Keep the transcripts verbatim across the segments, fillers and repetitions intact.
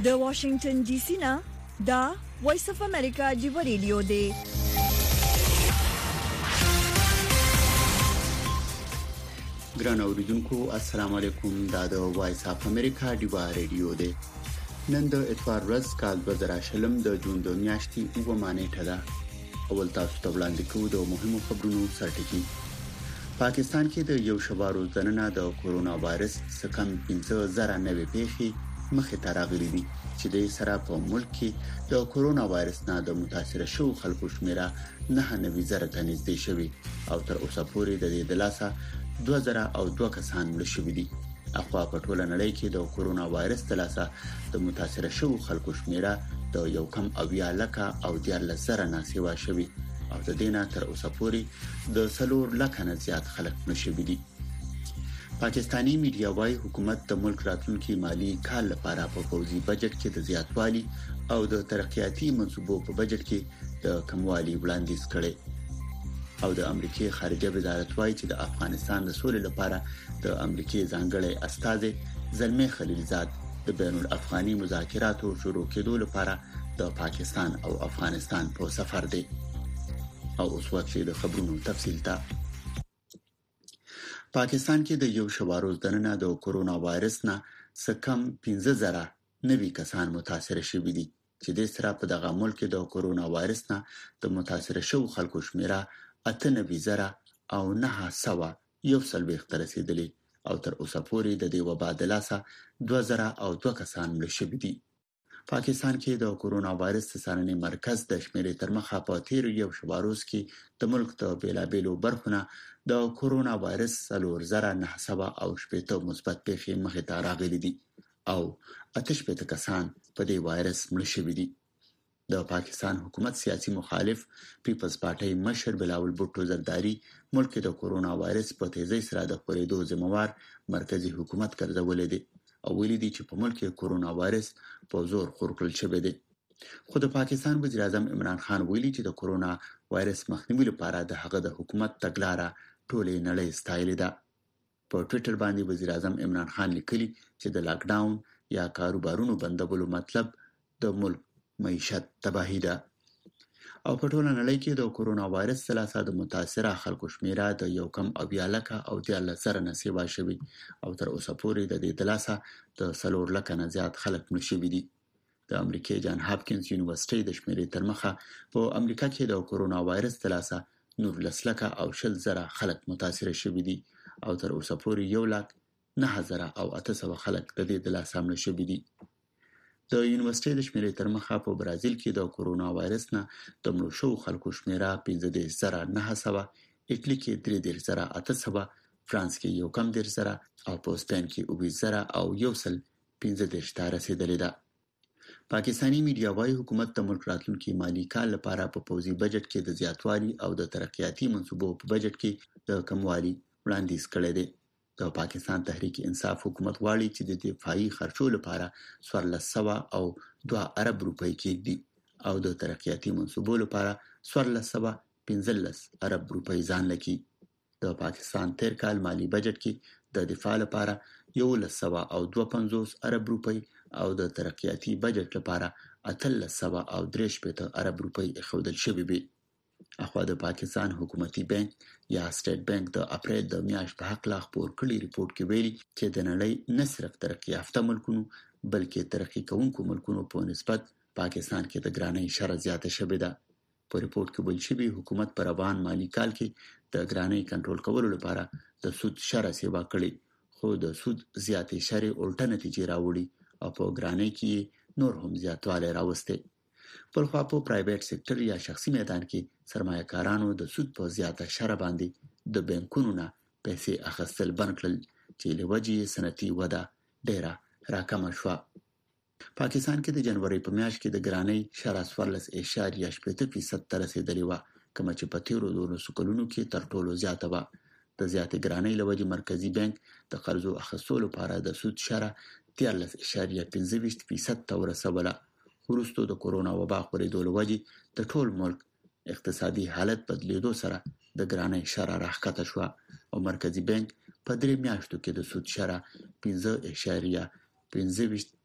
د واشنگټن ډي سي نه دا وایس اف امریکا دی ریډیو دی. ګران اوریدونکو السلام علیکم. دا د وایس اف امریکا دی ریډیو دی. نن د اتوار ورځ کال دوه زره شلم د جون د میاشتې اوه نیټه ده. اول تاسو ته وړاندې کوو د مهمو خبرونو سرټکی. پاکستان کې د یو شوارو ځننه د کورونا وایرس څخه پنځه زره نوي پیښې مخې ته راغلي دي چې د سره په ملک کې د کورونا وایرس نه د متاثر شو خلکو شمیره نه نوي زره ته نږدې شوی او تر اوسه پورې د دې د لاسه دوه زره او دوه کسان مړ شوي دي. اخوا په ټوله نړۍ کې د کورونا وایرس د لاسه د متاثر شو خلکو شمیره د یو کم اویا لکه او دیارلس زره نه سیوا شوی او د دینه تر اوسه پورې د سلور لکه نه زیات خلک مړ شوي دي. پاکستانی میډیا وايي حکومت د ملک راتلونکي مالی کال لپاره په پوزي بجټ کې د زیاتوالي او د ترقیاتي منصوبو په بجټ کې د کموالي وړاندیز کړي او د امریکای خارجه وزارت وايي چې د افغانستان د سولې لپاره د امریکای ځانګړي استازي زلمي خلیلزاد د بین الافغاني مذاکراتو شروع کېدو لپاره د پاکستان او افغانستان په سفر دی. او اوس وخت د خبرونو تفصیل ته. پاکستان کې د یو شوارو ځننه د کورونا وایرس نه څخه پنځه زره نوي کسان متاثر شوي دي چې د سره په دغه ملک د کورونا وایرس نه د متاثر شو خلکو شمیره اته نوي زره او نه سوا یو سلويخ تر رسیدلی او تر اوسه پورې د دې وبا د لاسه دوه زره او دوه کسان مړ شوي دي. پاکستان کې د کورونا وایرس څارنې مرکز د شمیرې تر مخه په تیر یو شواروز کې د ملک ته بیلابېلو برخونه د کورونا وایرس څلور زره نه سوا او شپږ مثبت پیښې مخې ته راغلي دي او اته شپږ کسان په دې وایرس مړ شوي دي. د پاکستان حکومت سیاسي مخالف پیپلز پارټي مشر بلاول بوټو زرداری ملک د کورونا وایرس په تیزی سره د خپرېدو ذمہوار مرکزی حکومت ګرځولې دي او ویلي دي چې په ملک کې کورونا وایرس په زور خور کړل شوی دی. خو د پاکستان وزیر اعظم عمران خان ویلي چې د کورونا وایرس مخنیوي لپاره د هغه د حکومت تګلارې ټولې نړۍ ستایلې ده. په ټوئیټر باندې وزیر اعظم عمران خان لیکلي چې د لاک ډاون یا کاروبارونو بندولو مطلب د ملک معیشت تباہی ده. او په ټوله نړۍ کې د کورونا وایرس څخه د متاثره خلکو شمیره د یو کم اویا لکه او دیارلس زره نه سیوا شوی او تر اوسه پورې د دې د لاسه د سلور لکه نه زیات خلک مړ شوي دي. د امریکای جان هاپکینز یونیورسيټي د شمیرې تر مخه په امریکا کې د کورونا وایرس د لاسه نورلس لکه او شل زره خلک متاثر شوي دي او تر اوسه پورې یو لک نه زره او اته سوه خلک د دې د لاسه مړ شوي دي. د یونیورسيټي د شمیرې تر مخه په برازیل کې د کورونا وایرس نه د مړو شو خلکو شمیره پنځه دېرش زره نه سوه، اټلی کې درې دېرش زره اته سوه، فرانس کې یو کم دېرش زره او په سپین کې اووه زره او یو سل پنځه دېرش ته رسیدلې ده. پاکستانی میډیا وايي حکومت د ملک راتلونکي مالی کال لپاره په پوزي بجټ کې د زیاتوالي او د ترقیاتي منصوبو په بجټ کې د کموالي وړاندیز کړی دی. د پاکستان تحریک انصاف حکومت غواړي چې د دفاعي خرچو لپاره څوارلس سوه او دوه ارب روپۍ کېږدي او د ترقیاتي منصوبو لپاره څوارلس سوه پنځلس ارب روپۍ ځان لکي. د پاکستان تیر کال مالی بجټ کې د دفاع لپاره یولس سوه او دوه پنځوس ارب روپۍ او د ترقیاتي بجټ لپاره اتلس سوه او درې شپېته ارب روپۍ ایښودل شوي وي. اخوا د پاکستان حکومتي بانک یا سټیټ بانک د اپریل د میاشتې په حق لا خبر کړي ریپورت کې ویلي چې د نړۍ نه صرف ترقی یافته ملکونو بلکې ترقی کوونکو ملکونو په نسبت پاکستان کې د ګرانۍ شر زیاته شوې ده. په ریپورت کې ویل شوی حکومت پر روان مالی کال کې د ګرانۍ کنټرول کولو لپاره د سود شر سیوا کړي خو د سود زیاتې شر الټه نتیجې راوړي او په ګرانۍ کې نور هم زیاتوالی راوسته. پر خوا په پرایویټ سېکټر یا شخصي میدان کې سرمایه‌کارانو د سود په زیاته شر باندې د بانکونو نه پیسې اخیستل بند کړل چې له وجې صنعتي وده ډیره راکمه شوه. پاکستان کې د جنوري په میاشت کې د ګرانۍ شر څوارلس اعشاریه شپږ فیصد ته رسیدلې وه کوم چې په تیرو دوه کلونو کې تر ټولو زیاته وه. د زیاتې ګرانۍ له وجې مرکزی بانک د قرضو اخیستلو لپاره د سود شر دیارلس اعشاریه پنځه ویشت فیصد ته ورسوله. وروسته د کورونا وبا خپرېدو له وجې د ټول ملک اقتصادي حالت بدلیدو سره د ګرانۍ شر راښکته شوه او مرکزی بانک په درې میاشتو کې د سود شر پنځه اعشاریه پنځه ویشت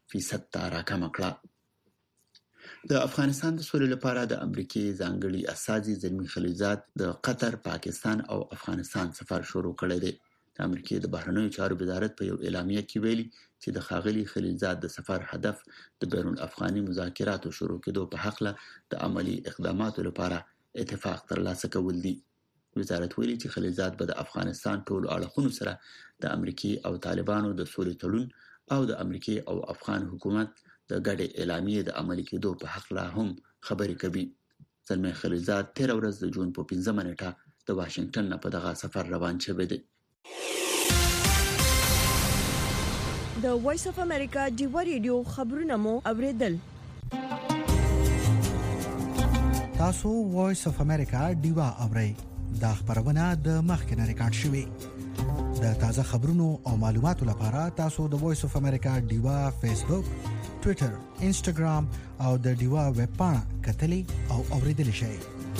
فیصد ته راکمه کړه. د افغانستان د سولې لپاره د امریکای ځانګړي استازي زلمی خلیلزاد د قطر، پاکستان او افغانستان سفر شروع کړی دی. د امریکای د بهرنیو چارو وزارت په یو اعلامیه کې ویلي چې د ښاغلي خلیلزاد د سفر هدف د بین الافغاني مذاکراتو شروع کېدو په حق له د عملی اقداماتو لپاره اتفاق ترلاسه کول دي. وزارت ویلي چې خلیلزاد به د افغانستان ټولو اړخونو سره د امریکای او طالبانو د سولې تړون او د امریکای او افغان حکومت د ګډې اعلامیې د عملي کېدو په حق له هم خبرې کوي. زلمی خلیلزاد تیر ورځ د جون په پنځمه نیټه د واشنگټن نه په دغه سفر روان شوی دی. د وایس اف امریکا ډیوا ریډیو خبرونه مو اوریدل. تاسو وایس اف امریکا ډیوا اورئ. دا خبرونه د مخکنه ریکارډ شوې. د تازه خبرونو او معلوماتو لپاره تاسو د وایس اف امریکا ډیوا فیسبوک، ټوئیټر، انسټاګرام او د ډیوا ویب پاڼه کتلي او اوریدل شئ.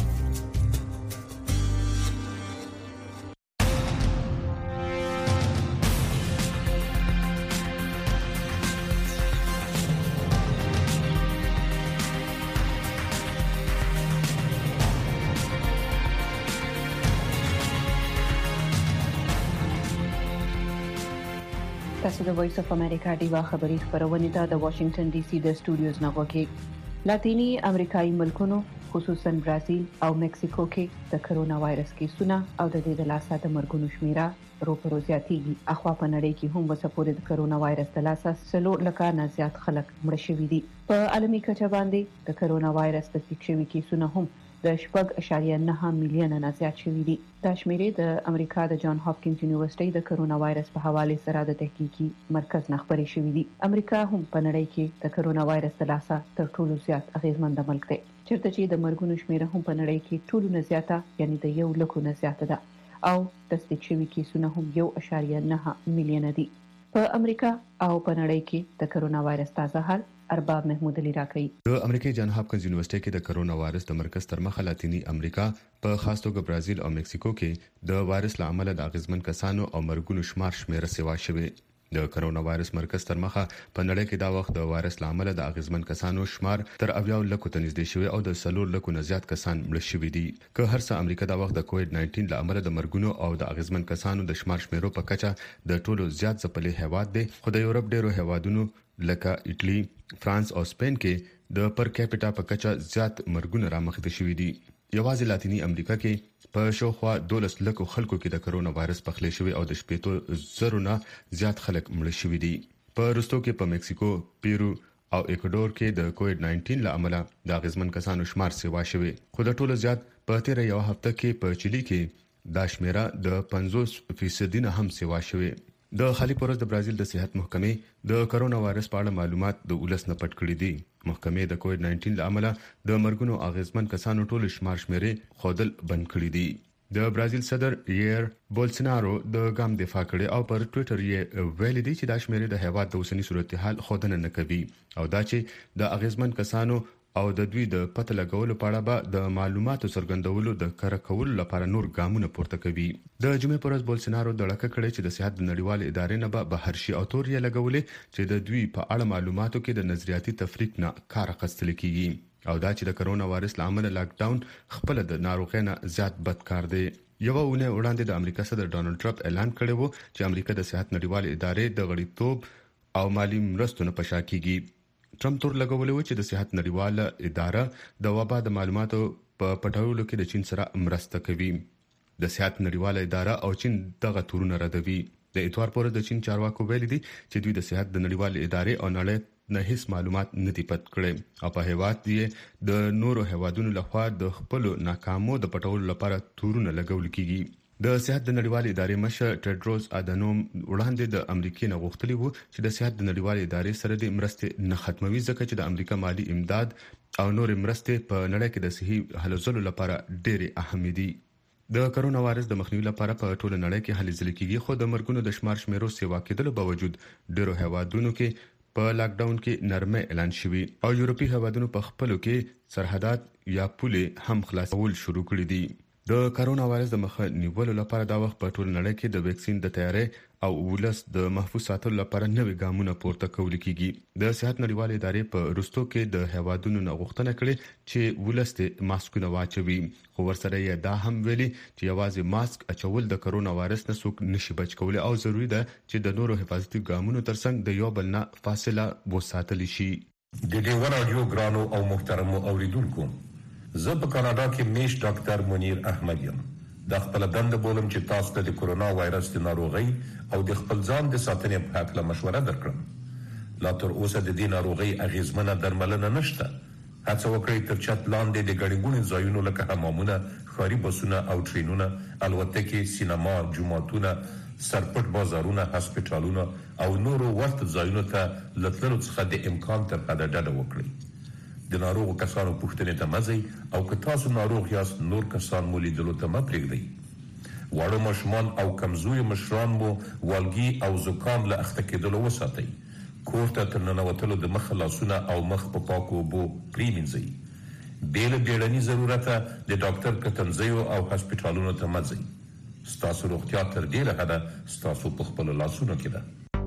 تاسو د وایس اف امریکا ډیوا خبری خبرونه ته د واشنگټن ډي سي د سټوډیوز نه غوږی. لاتینی امریکایي ملکونو خصوصا برازیل او مکسیکو کې د کرونا وایرس کیسونه او د دې د لاسه د مرګونو شمیره روپرو زیاتېږي. اخوا په نړۍ کې هم وسپورې د کرونا وایرس د لاسه سلو لکه نه زیات خلک مړ شوي دي. په عالمي کچه باندې د کرونا وایرس د تصدیق شوي کیسونه هم د شپږ اشاریه نه میلیون نه زیات شوي دي. دا شمیرې د امریکا د جان هاپکینز یونیورسيټي د کرونا وایرس په حواله سره د تحقیقي مرکز نه خبرې شوې دي. امریکا هم په نړۍ کې د کرونا وایرس د لاسه تر ټولو زیات اغیزمن ملک دی، چیرته چې د مرګونو شمیره هم په نړۍ کې ټولو نه زیاته یعنی د یو لکو نه زیاته ده او تصدیق شوي کیسونه هم یو اشاریه نه میلیون دي. په امریکا او په نړۍ کې د کرونا وایرس تازه حال ارباب محمود علی راکړي. د امریکای جان هاپکینز یونیورسيټي کې د کرونا وایرس د مرکز تر مخه لاتینی امریکا په خاص توګه برازیل او مکسیکو کې د وایرس لامل د اغیزمن کسانو او مرګونو شمار شمیره سیوا شوه. د کرونا وایرس مرکز تر مخه په نړۍ کې دا وخت د وایرس لامل د اغیزمن کسانو شمار تر اویا لکو ته نږدې شوی او د سلور لکو نه زیات کسان مړ شوي دي. که هر څه امریکا دا وخت د کووډ ناینټین لامل د مرګونو او د اغیزمن کسانو د شمار شمیرو په کچه د ټولو زیات ځپلې هیواد دی، خو د یورپ ډیرو هیوادونو لکه ایټلی، فرانس او سپین کې د پر کیپټا په کچه زیات مرګونه رامخته شوي دي. یوازې لاتینی امریکا کې په شاوخوا دولس لکو خلکو کې د کرونا وایرس پخلی شوی او د شپېتو زرو نه زیات خلک مړ شوي دي. په وروستو کې په مکسیکو، پیرو او ایکوادور کې د کووډ ناینټین لامل د اغیزمن کسانو شمار سیوا شوی، خو د ټولو زیات په تیر یو هفته کې په چيلي کې دا شمیره د پنځوس فیصد نه هم سیوا شوی. د خالي پرز د برازیل د صحت محکمې د کرونا وایرس په اړه معلومات د ولس نه پټ کړي دي. محکمې د کووډ ناینټین لامل د مرګونو اغیزمن کسانو ټول شمار شمیرې خودل بند کړي دي. د برازیل صدر ییر بولسنارو د ګام دفاع کړي او پر ټوئیټر یې ویلي دي چې دا شمیرې د هیواد د اوسنی صورتحال خودنه نه کوي او دا چې د اغیزمن کسانو او د دوی د پته لګولو په اړه به د معلوماتو څرګندولو د کار کولو لپاره نور ګامونه پورته کوي. د جمعې پر ورځ بولسنارو د لکه کړي چې د صحت د نړیوال ادارې نه به بهر شي او تور یې لګولې چې د دوی په اړه معلوماتو کې د نظریاتي تفریق نه کار اخیستل کیږي او دا چې د کرونا وایرس لامل لاک ډاون خپل د ناروغۍ نه زیات بد کار دی. یو ونه وړاندې د امریکا صدر ډانلډ ټرمپ اعلان کړی وو چې امریکا د صحت نړیوال ادارې د غړیتوب او مالی مرستو نه پشا کیږي. ټرمپ تور لګولې و چې د صحت نړیواله اداره د وبا د معلوماتو په پټولو کې د چین سره مرسته کوي. د صحت نړیواله اداره او چین دغه تورونه ردوي. د اتوار پر د چین چارواکو ویلي دي چې دوی د صحت د نړیواله ادارې او نړۍ نه هیڅ معلومات نه دی پټ کړي او په هیواد کې د نورو هیوادونو لخوا د خپل ناکامو د پټولو لپاره تورونه لګول کیږي. د صحت د نړیوال ادارې مشر ټیډروس ادانوم وړاندې د امریکای نه غوښتلی وو چې د صحت د نړیوال ادارې سره د مرستې نه ختموي ځکه چې د امریکا مالی امداد او نور مرستې په نړۍ کې د صحي حل زلو لپاره ډېر اهم دي. د کرونا وایرس د مخنیوي لپاره په ټوله نړۍ کې هلې ځلې کیږي، خو د مرګونو د شمار شمیرو سیوا کېدل باوجود ډېرو هیوادونو کې په لاک ډاون کې نرمه اعلان شوی او یورپي هیوادونو په خپلو کې سرحدات یا پولې هم خلاصول شروع کړي دي. د کرونا وایرس د مخه نیولو لپاره دا وخت په ټول نړۍ کې د ویکسین د تیاری او ولس د محفوظ ساتلو لپاره نوې ګامونه پورته کول کیږي. د صحت نړیوال ادارې په رستو کې د هوادونو غوښتنه کړې چې ولس د ماسکونو واچوي، خو ورسره یې دا هم ویلي چې یوازې ماسک اچول د کرونا وایرس نه څوک نشي بچ کولای او ضروری ده چې د نورو حفاظتي ګامونو ترڅنګ د یو بل نه فاصله وساتل شي. د دې ورادیو ګرانو او محترمو اوریدونکو، زه په کاناډا کې میش ډاکټر منیر احمد یم. د خپل دند بولم چې تاسو ته د کرونا وایرس د ناروغي او د خپل ځان د ساتنې په اړه مشوره درکړم. لا تر اوسه د دې ناروغي اغیزمنه درملنه نشته. هڅه وکړئ تر چت لاندې د ګڼګونې ځایونو لکه حمامونه، ښاري بسونه او ټرینونه، الوتکې، سینما، جوماتونه، سرپټ بازارونه، هسپتالونه او نورو ورته ځایونو ته لتلو څخه د امکان تر حده ډډه وکړئ. د ناروغ کسانو پوښتنې ته مزئ او که تاسو ناروغ یاست نور کسان مو لیدلو ته مه پرېږدئ. واړه ماشومان او کمزوري مشران مو والګي او زکام له اخته کېدلو وساتئ. کور ته تر ننوتلو د مخ لاسونه او مخ په پاکو اوبو پرېمینځئ. بې له بیړني ضرورته د ډاکټر کتنځیو او هسپتالونو ته مه ځئ. ستاسو روغتیا تر ډېره حده ستاسو په خپلو لاسونو کې ده.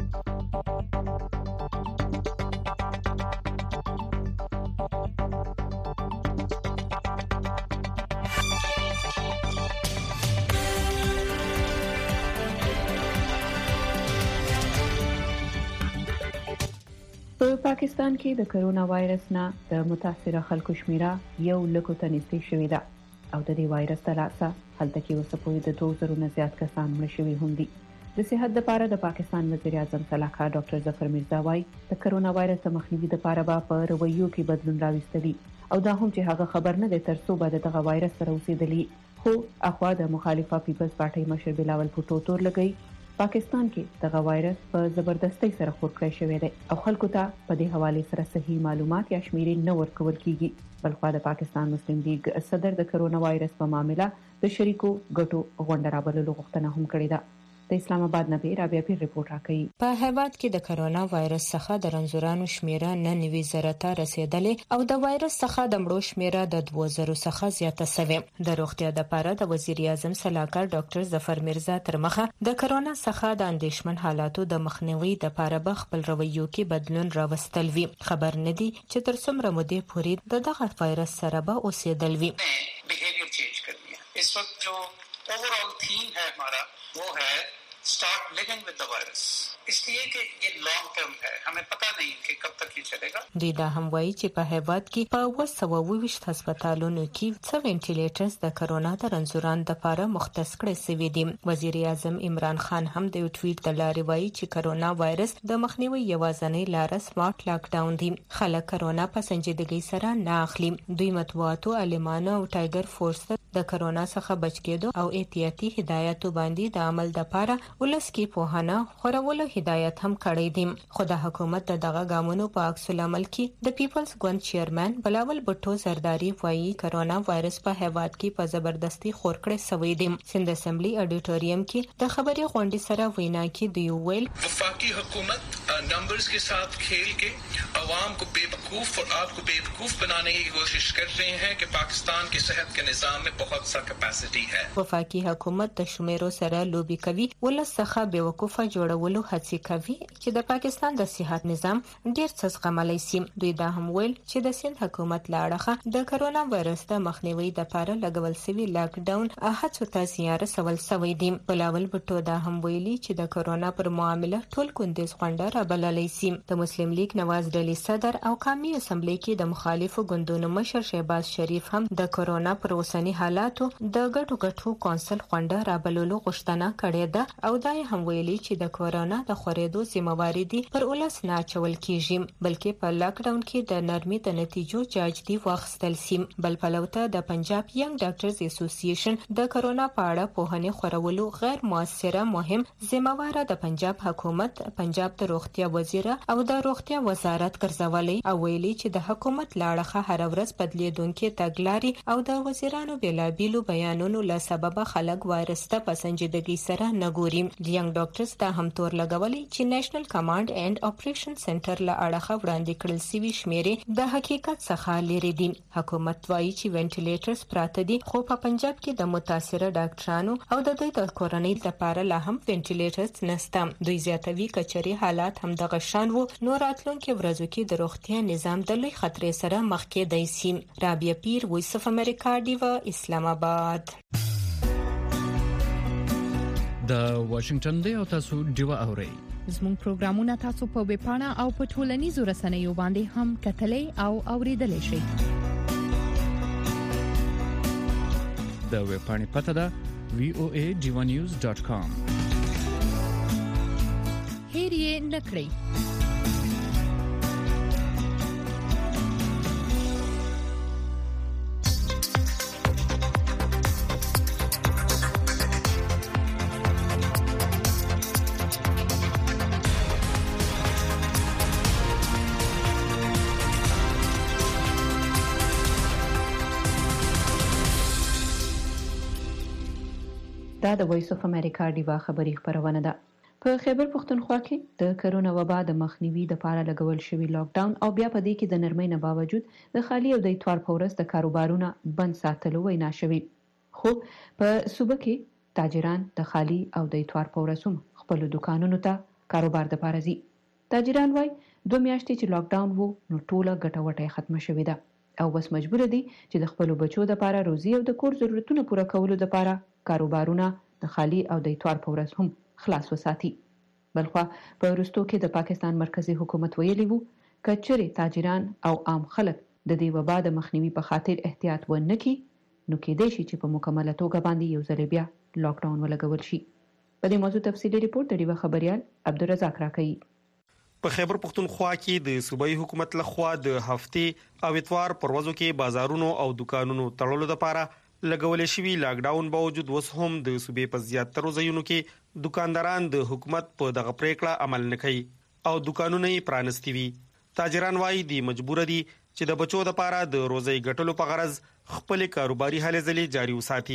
په پاکستان کې د کرونا وایرس نه د متاثره خلکو شمیره یو لکو ته نږدې شوې ده او د دې وایرس له لاسه هلته کې اوسه پورې د دوه زرو نه زیات کسان مړه شوي هم دي. د صحت لپاره د پاکستان وزیر اعظم سلاکار ډاکټر ظفر میرزا وايي د کرونا وایرس د مخنیوي لپاره به په رویو کې بدلون راوستلی او دا هم چې هغه خبر نه دی تر څو به دغه وایرس سره اوسېدلی. خو اخوا د مخالفه پیپلز پارټي مشر بلاول بھټو تور لګی پاکستان کې دغه وایرس په زبردستۍ سره خور کړی شوی دی او خلکو ته په دې حواله سره صحیح معلومات یا شمیرې نه ورکول کیږي. بلخوا د پاکستان مسلم لیگ صدر د کرونا وایرس په معاملې د شریکو ګټو غونډه رابللو غوښتنه هم کړې ده. د اسلام آباد نه رابعه پیر رپورټ راکړي. په هیواد کې د کرونا وایرس څخه د رنځورانو شمیره نه نوي زره ته رسیدلې او د وایرس څخه د مړو شمیره د دوه زره څخه زیاته شوې. د روغتیا لپاره د وزیر اعظم سلاکار ډاکټر ظفر میرزا تر مخه د کرونا څخه د اندېښمن حالاتو د مخنیوي لپاره به خپل رویو کې بدلون راوستل وی. خبر نه دی چې تر څومره مودې پورې د دغه وایرس سره به اوسېدل وی. Behaviour change कर दिया. इस वक्त जो ओवरऑल थीम है हमारा वो है start living with the virus. इसलिए कि ये लॉन्ग टर्म है, हमें पता नहीं कि कब तक ये चलेगा. دوی دا هم وایي چې په هیواد کې په اوه سوه اوه ویشت هسپتالونو کې څو وینټیلیټرز د کرونا د رنځورانو لپاره مختص کړي شوي دي. وزیر اعظم عمران خان هم د یو ټویټ د لارې وایي چې کرونا وایرس د مخنیوي یوازینۍ لاره سمارټ لاک ډاون دی. خلک کرونا په سنجیدګۍ سره نه اخلي. دوی مطبوعاتو عالمانو او ټایګر فورس د کرونا څخه بچ کېدو او احتیاطي هدایتو باندې د عمل لپاره ولس کې پوهانه خورولو هدایت هم کړی دی. خو د حکومت دغه ګامونو په عکس العمل کې د پیپلز ګوند چیرمن بلاول بھټو زرداری وایي کرونا وایرس په هیواد کې په زبردستي خور کړی شوی دی. سند اسمبلی اډیټوریم کې د خبري غونډې سره وینا کې دی ویل वफाकी हुकूमत नंबर्स के साथ खेल के अवाम को बेवकूफ और आपको बेवकूफ बनाने की कोशिश कर रहे हैं कि पाकिस्तान के सेहत के निजाम में बहुत सा कैपेसिटी है. وفاقي حکومت د شمیرو سره لوبي کوي ولس څخه بیوقوفه جوړولو هڅه کوي چې د پاکستان د صحت نظام ډیر څه زغملای شي. دوی دا هم ویل چې د سند حکومت لاړه د کرونا وایرس د مخنیوي لپاره لګول شوی لاک ډاون هڅو ته زیار سوال شوی دی. بلاول بھټو دا هم ویلي چې د کرونا پر معاملې ټول کندیز غونډه را بللای شي. د مسلم لیگ نواز ډلې صدر او قومي اسمبلی کې د مخالفو ګوندونو مشر شهباز شریف هم د کرونا پر اوسنی حالاتو د ګټو ګټو کونسل غونډه را بللو غوښتنه کړې ده او دا هم ویلي چې د کرونا د خورېدو ذمہواری دي پر ولس نه چول کیږي بلکې په لاک ډاون کې د نرمي د نتیجو جاج دی واخستل سیم. بل پلوته د پنجاب ینګ ډاکټرز اسوسییشن د کرونا په اړه پوهنې خورولو غیر موثره مهم ذمہوار د پنجاب حکومت پنجاب د روغتیا وزیر او د روغتیا وزارت ګرځولې او ویلي چې د حکومت لاړه هر ورځ بدلیدونکو تګلارې او د وزیرانو بلا بیلابیلو بیانونو له سبب خلک وایرس ته په سنجیدګۍ سره نه ګوري. ینګ ډاکټرز ته هم تور لګولي چې نېشنل کمانډ اینڈ اپریشن سنټر له اړخه وړاندې کړل شوی شمیرې د حقیقت څخه لري دي. حکومت وایي چې وینټیلیټرز پراته دي، خو په پنجاب کې د متاثره ډاکټرانو او د دوی د کورنۍ لپاره لا هم وینټیلیټرز نشته. دوی زیاتوي کچري حالات هم د غشان وو، نو راتلونکي ورځو کې د روغتیا نظام د لوی خطر سره مخ کې دی. سیم رابعه پیر، وایس اف امریکا، دیوا، اسلام آباد. د واشنگټن دی او تاسو دیوا اورئ. زموږ پروګرامونه تاسو په ویب پاڼه او په ټولنیزو رسنیو باندې هم کتلې او اوریدلای شئ. د ویب پاڼې پته ده وی او ای ډیوا نیوز ډاٹ کام. هیر یې نکړئ. دا د وایس اف امریکا دیوا خبری خبرونه ده. په خیبر پختونخوا کې د کرونا وبا د مخنیوي لپاره لګول شوی لاک ډاون او بیا په دې کې د نرمۍ نه باوجود د خالی او د اتوار پورس د کاروبارونو بند ساتلو وینا شوی. خو په صوبه کې تاجران د خالی او د اتوار پورسوم خپل دکانونو ته کاروبار د پارزي. تاجران وای دوه میاشتې چې لاک ډاون وو نو ټوله ګټوټه ختمه شوې ده او بس مجبور دي چې د خپل بچو د لپاره روزي او د کور ضرورتونو پوره کولو لپاره کاروبارونه د خالی او د اتوار پورس هم خلاص وساتي. بلخوا په وروستو کې د پاکستان مرکزی حکومت ویلي وو کچري تاجران او عام خلک د دې وبا د مخنیوي په خاطر احتیاط ونه کړي نو کې دې شي چې په مکمله توګه باندې یو ځل بیا لاک ډاون ولګول شي. په دې موضوع تفصیلي ریپورت د ډیوه خبريال عبدالرزاق راکړي. په خیبر پختونخوا کې د صوبایي حکومت لخوا د هفتې او اتوار پر ورځو کې بازارونو او دکانونو تړلو لپاره لګولې شوی لاک ډاون باوجود وس هم د صوبې په زیاترو ځایونو کې دکانداران د حکومت په دغه پریکړه عمل نه کوي او دکانونه یې پرانستي وي. تاجران وايي د مجبور دي چې د بچو لپاره د روزي ګټلو په غرض خپل کاروباري هلې ځلې جاري وساتي.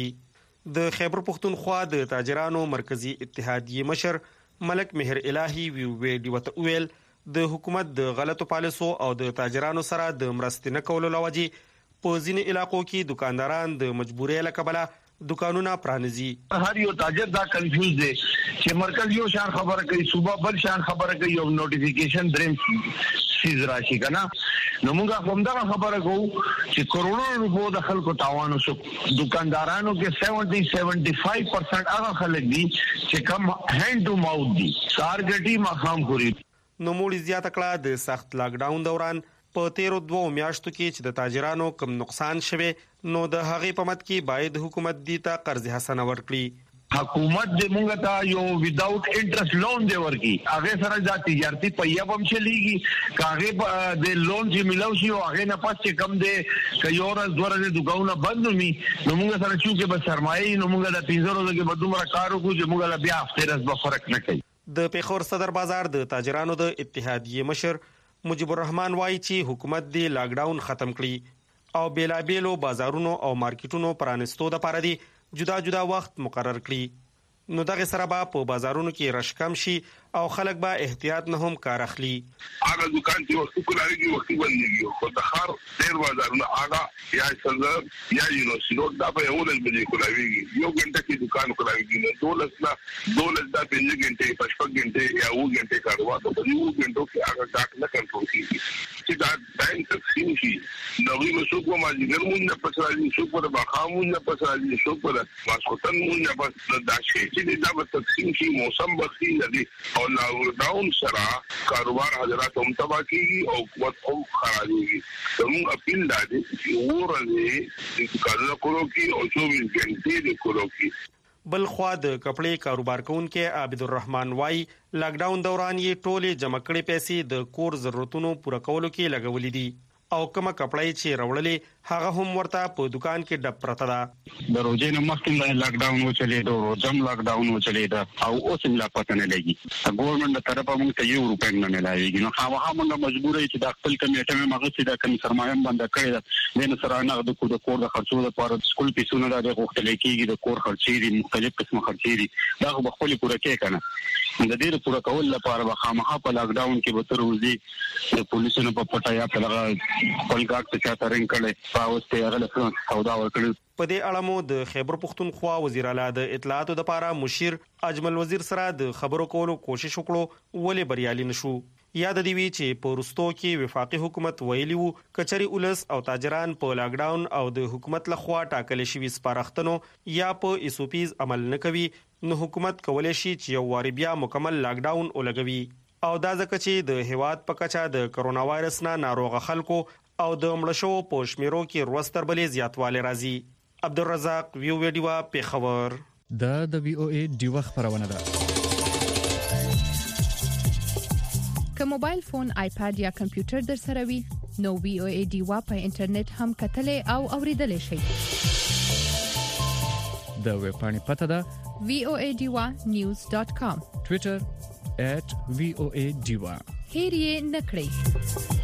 د خیبر پختونخوا د تاجرانو مرکزی اتحادیه مشر ملک مهر الهی وی ویډیو ته ویل د حکومت د غلطو پالیسو او د تاجرانو سره د مرستې نه کولو لوجه په ځینې علاقو کې دکانداران د مجبورۍ له کبله دکانونه پرانیزي. هر یو تاجر دا کنفیوز دی چې مرکز یو شان خبره کوي، صوبه بل شان خبره کوي، یو نوټیفیکیشن دریم سیز راشي کنه. نو موږ هم دا خبره کوو چې کروڑونو روپو د خلکو تاوان وشو. دکاندارانو کې سیونټي سیونټي فایو پرسنټ هغه خلک دي چې کم هاند ټو ماوث دي، سارګټي مخام خوري. نو موږ زیاته کړه د سخت لاک ډاون دوران په تیرو دوه میاشتو کې چې د تاجرانو کم نقصان شوه نو د هغې په مد کې باید حکومت دې ته قرض حسنه ورکړي. حکومت دې مونږ ته یو ویداوت انټرست لون دی ورکی، هغه سره د تجارتي پیسې هم چلیږي، کاغه د لون چې ملو شي او هغه نه پات چې کم دی کيورز دورې دکانونه بند وي نو موږ سره چې به سرمایي نو موږ د پنځه ورځې کې بدومره کار وکړو چې موږ لا بیا هفته راز به فرق نه کوي. د پیښور صدر بازار د تاجرانو د اتحادیه مشر مجيب الرحمن وایي چې حکومت دی لاک ډاون ختم کړي او بیلابیلو بازارونو او مارکیټونو پرانستو د پاره دی جدا جدا وخت مقرر کړي. نو دغه سره به په بازارونو کې رش کم شي او خلک به احتیاط نه هم کار اخلي. هغه دکان چې وختي کولای وختي بنديږي خو د خار ډیر بازارونه هغه یا څنګه یا یونیورسيټو دا په یو ډول باندې کولای یو غنټه کې دکان کولای نو دولت نه دولت دا پنځه غنټه پښپک غنټه یا و غنټه کاروبار په یو غنټو کې هغه ډاک نه کنټرول کیږي چې دا ټایم تقسیم شي. نو وی مسو کومه ځګر مونږ نه پسرالي شو په باخامون نه پسرالي شو په ماسکوتن مونږ نه پس دا شي چې دا په تقسیم شي موسم بخي لري او لاک ډاون سره کاروبار حضرات هم تباہ کیږي او قوت هم خرابېږي. زموږ اپیل دا دی چې ورته د کارونو کولو کې او چوبیس غنټې د کولو کې. بل خوا د کپړې کاروبار کوونکې عابد الرحمن وای لاک ډاون دوران یې ټولې جمع کړې پیسې د کور ضرورتونو پوره کولو کې لګولې دي او کومه کپړای چې راوړلې هغه هم ورته په دکان کې ډب پرته ده. د روزې نه مخکې لاک ډاون وچلې دا روزم لاک ډاون وچلې دا او اوس هم لا پته نه لګي. ګورنمنت تر په موږ ته یو روپۍ نه ملایږي. نو خامخا موږ مجبور یو چې د خپل کمیټه مې مغه چې د کم سرمایه باندې کړی ده نه سره نه د کو د کور د خرچو لپاره سکول پیسونه د غوښتل کېږي د کور خرچې دي مختلف قسمه خرچې دي دا خو خپل پوره کې کنه. د دې پوره کول لپاره به خامخا په لاک ډاون کې به تر ورځې د پولیسونو په پټه یا په لغه خپل ګاټ ته چاته رنګ کړي پاوسته هغه له سودا ورکړي. په دې اړه مو د خیبر پختونخوا وزیر اعلی د اطلاعاتو لپاره مشیر اجمل وزیر سره د خبرو کولو کوشش وکړو ولې بریالي نشو. یاد دی وی چې په رستو کې وفاقي حکومت ویلی وو کچري اولس او تاجران په لاک ډاون او د حکومت لخوا ټاکل شوی سپارښتنو یا په ایسوپیز عمل نه کوي نو حکومت کولای شي چې یو واری بیا مکمل لاک ډاون ولګوي او دا ځکه چې د هیواد په کچا د کرونا وایرس نه ناروغ خلکو او د مړ شو په شمیرو کې روستر بلې زیاتواله راځي. عبدالرزاق ویو ویډیو پیښور د د وی او ای ډیو خبرونه ده. که موبایل فون، آیپاد یا کمپیوټر در سره وي نو وی او ای ډیوا په انټرنیټ هم کتلې او اوریدلې شي. د ویب پاڼې پته ده وی او ای ډیوا نیوز ډاٹ کام، ټوئیټر ایٹ وی او ای ډیوا. هیر یې نکړئ.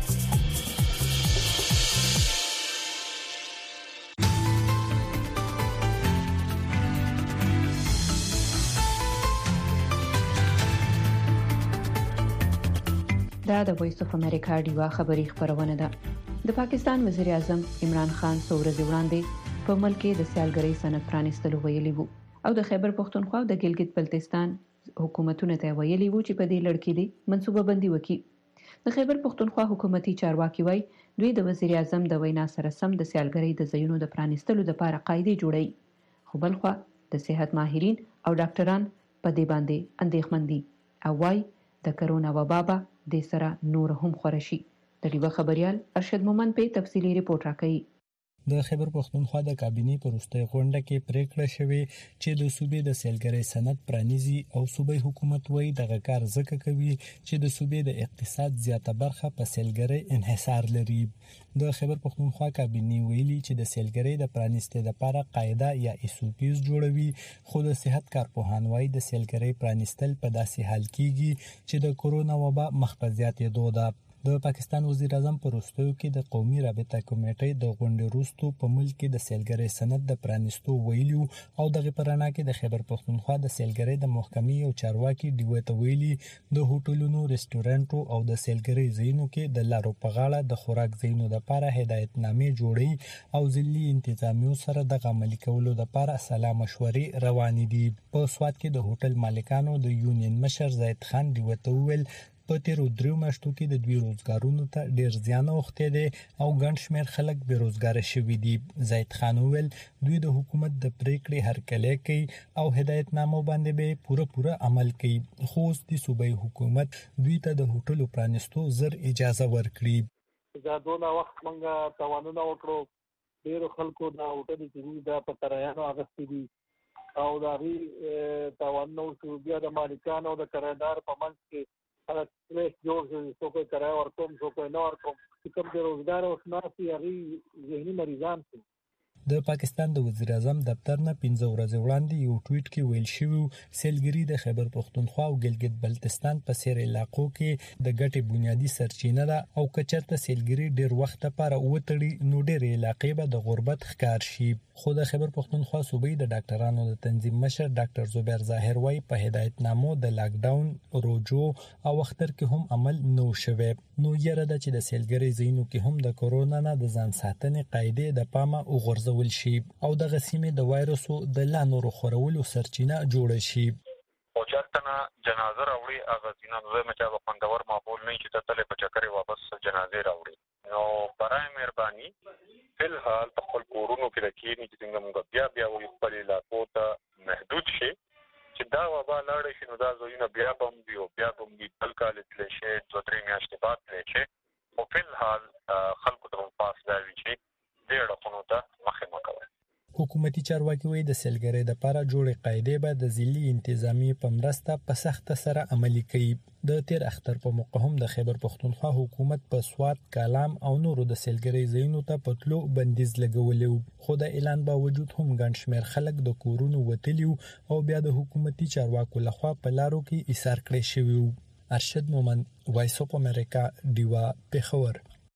دا د وایس اف امریکا ډیوا خبری خبرونه ده. د پاکستان وزیر اعظم عمران خان څو ورځې وړاندې په ملک کې د سیالګرۍ صنعت پرانیستلو ویلي وو او د خیبر پختونخوا او د ګلګت بلتستان حکومتونو ته ویلي وو چې په دې لړ کې د منصوبه بندي وکړي. د خیبر پختونخوا حکومتي چارواکي وایي دوی د وزیر اعظم د وینا سره سم د سیالګرۍ د ځایونو د پرانیستلو لپاره قاعده جوړي خو بلخوا د صحت ماهرین او ډاکټران په دې باندې اندېښمن دي او وايي د کرونا وبا به د سره نور هم خورشي. د ډیوه خبريال ارشد مومن په تفصیلی ریپورت راکړي. د خیبر پختونخوا د کابینې پر وروستۍ غونډه کې پریکړه شوې چې د صوبې د سیلګرۍ صنعت پرانیزي او صوبې حکومت وایي دغه کار ځکه کوي چې د صوبې د اقتصاد زیاته برخه په سیلګرۍ انحصار لري. د خیبر پختونخوا کابینې ویلي چې د سیلګرۍ د پرانیستې لپاره قاعده یا ایسوپیز جوړوي خو د صحت کارپوهان وایي د سیلګرۍ پرانیستل په داسې حال کېږي چې د کرونا وبا مخ په زیاتېدو ده. د پاکستان وزیر اعظم پر وروستیو کې د قومي رابطه کمیټې د غونډې وروسته په ملک کې د سیلګرۍ صنعت د پرانیستو ویلي او دغه پرانا کې د خیبر پختونخوا د سیلګرۍ د محکمې او چارواکي ډیوه ته ویلي د هوټلونو، ریسټورانټو او د سیلګرۍ ځایونو کې د لارو په غاړه د خوراک ځایونو لپاره هدایتنامې جوړي او ځلي انتظامیو سره د عملي کولو لپاره سلا مشورې روانې دي. په سواد کې د هوټل مالکانو د یونین مشر زید خان ډیوه ته ویل په تیرو دریو میاشتو کې د دوی روزګارونو ته ډیر زیان اوښتی دی او ګڼ شمېر خلک بېروزګاره شوي دي. زید خان وویل دوی د حکومت د پریکړې هرکلی کوي او هدایتنامو باندې به پوره پوره عمل کوي خو اوس د صوبې حکومت دوی ته د هوټلو پرانیستو زر اجازه ورکړي. دا دونه وخت موږ توانونه وکړو ډېرو خلکو دا هوټل چې دا په کرایانو اخیستي دي او د هغې توانونه وشو بیا د مالکانو او د کرایدار په منځ کې هغه سلیس جوړ شو څو کوئی کرایه ورکوم څو کوئی نه ورکوم چې کوم د روزګار اوس ناستي هغې ذهني مریضان شو. د پاکستان د وزیر اعظم دفتر نه پنځه ورځې وړاندې یو ټویټ کې ویل شوی سیلګري د خیبر پختونخوا او ګلګت بلتستان په سیر علاقو کې د ګټې بنیادی سرچینه ده او کچرته سیلګري ډیر وخت لپاره وټړي نو ډیر علاقې به د غربت ښکار شي. خو د خیبر پختونخوا صوبې د ډاکټرانو د تنظیم مشر ډاکټر زبیر ظاهر وايي په هدایتنامو د لاک ډاون روجو او اختر کې هم عمل نو شوه. نو یره د چې د سیلګري زینو کې هم د کورونا نه د ځان ساتنې قاعده د پامه وغورځول شي او د غسیمې د وایرسو د لا نورو خورولو سرچینه جوړ شي. او چرته جنازه راوړي هغه زینه نو مچا په خوندور ماحول نه چې تل په چکرې واپس جنازه راوړي. نو برای مهرباني فلحال په خپل کورونو کې راکېنی چې څنګه موږ بیا بیا وي خپل علاقو ته محدود شي چې دا وبا لاړ شي نو دا زوینه بیا بم دی او بیا بم دی بل کال تل شي دوه درې میاشتې بعد تل شي او فلحال خلکو ته پاس دا وی چې ډېر خونو ته مخه مکوي. حکومتي چارواکي وایي د سیلګرۍ د لپاره جوړې قاعده به د ځلي انتظامی په مرسته په سخت سره عملي کوي. د تیر اختر په موقع هم د خیبر پښتونخوا حکومت په سواد، کالام او نورو د سیلګرۍ ځایونو ته په تلو بندیز لګولی و. خو د اعلان باوجود هم ګڼ شمېر خلک د کورونو وتلي او بیا د حکومتي چارواکو لخوا په لارو کې ایثار کړی شوی و. ارشد مومند، وایس اف امریکا، ډیوا، پېښور.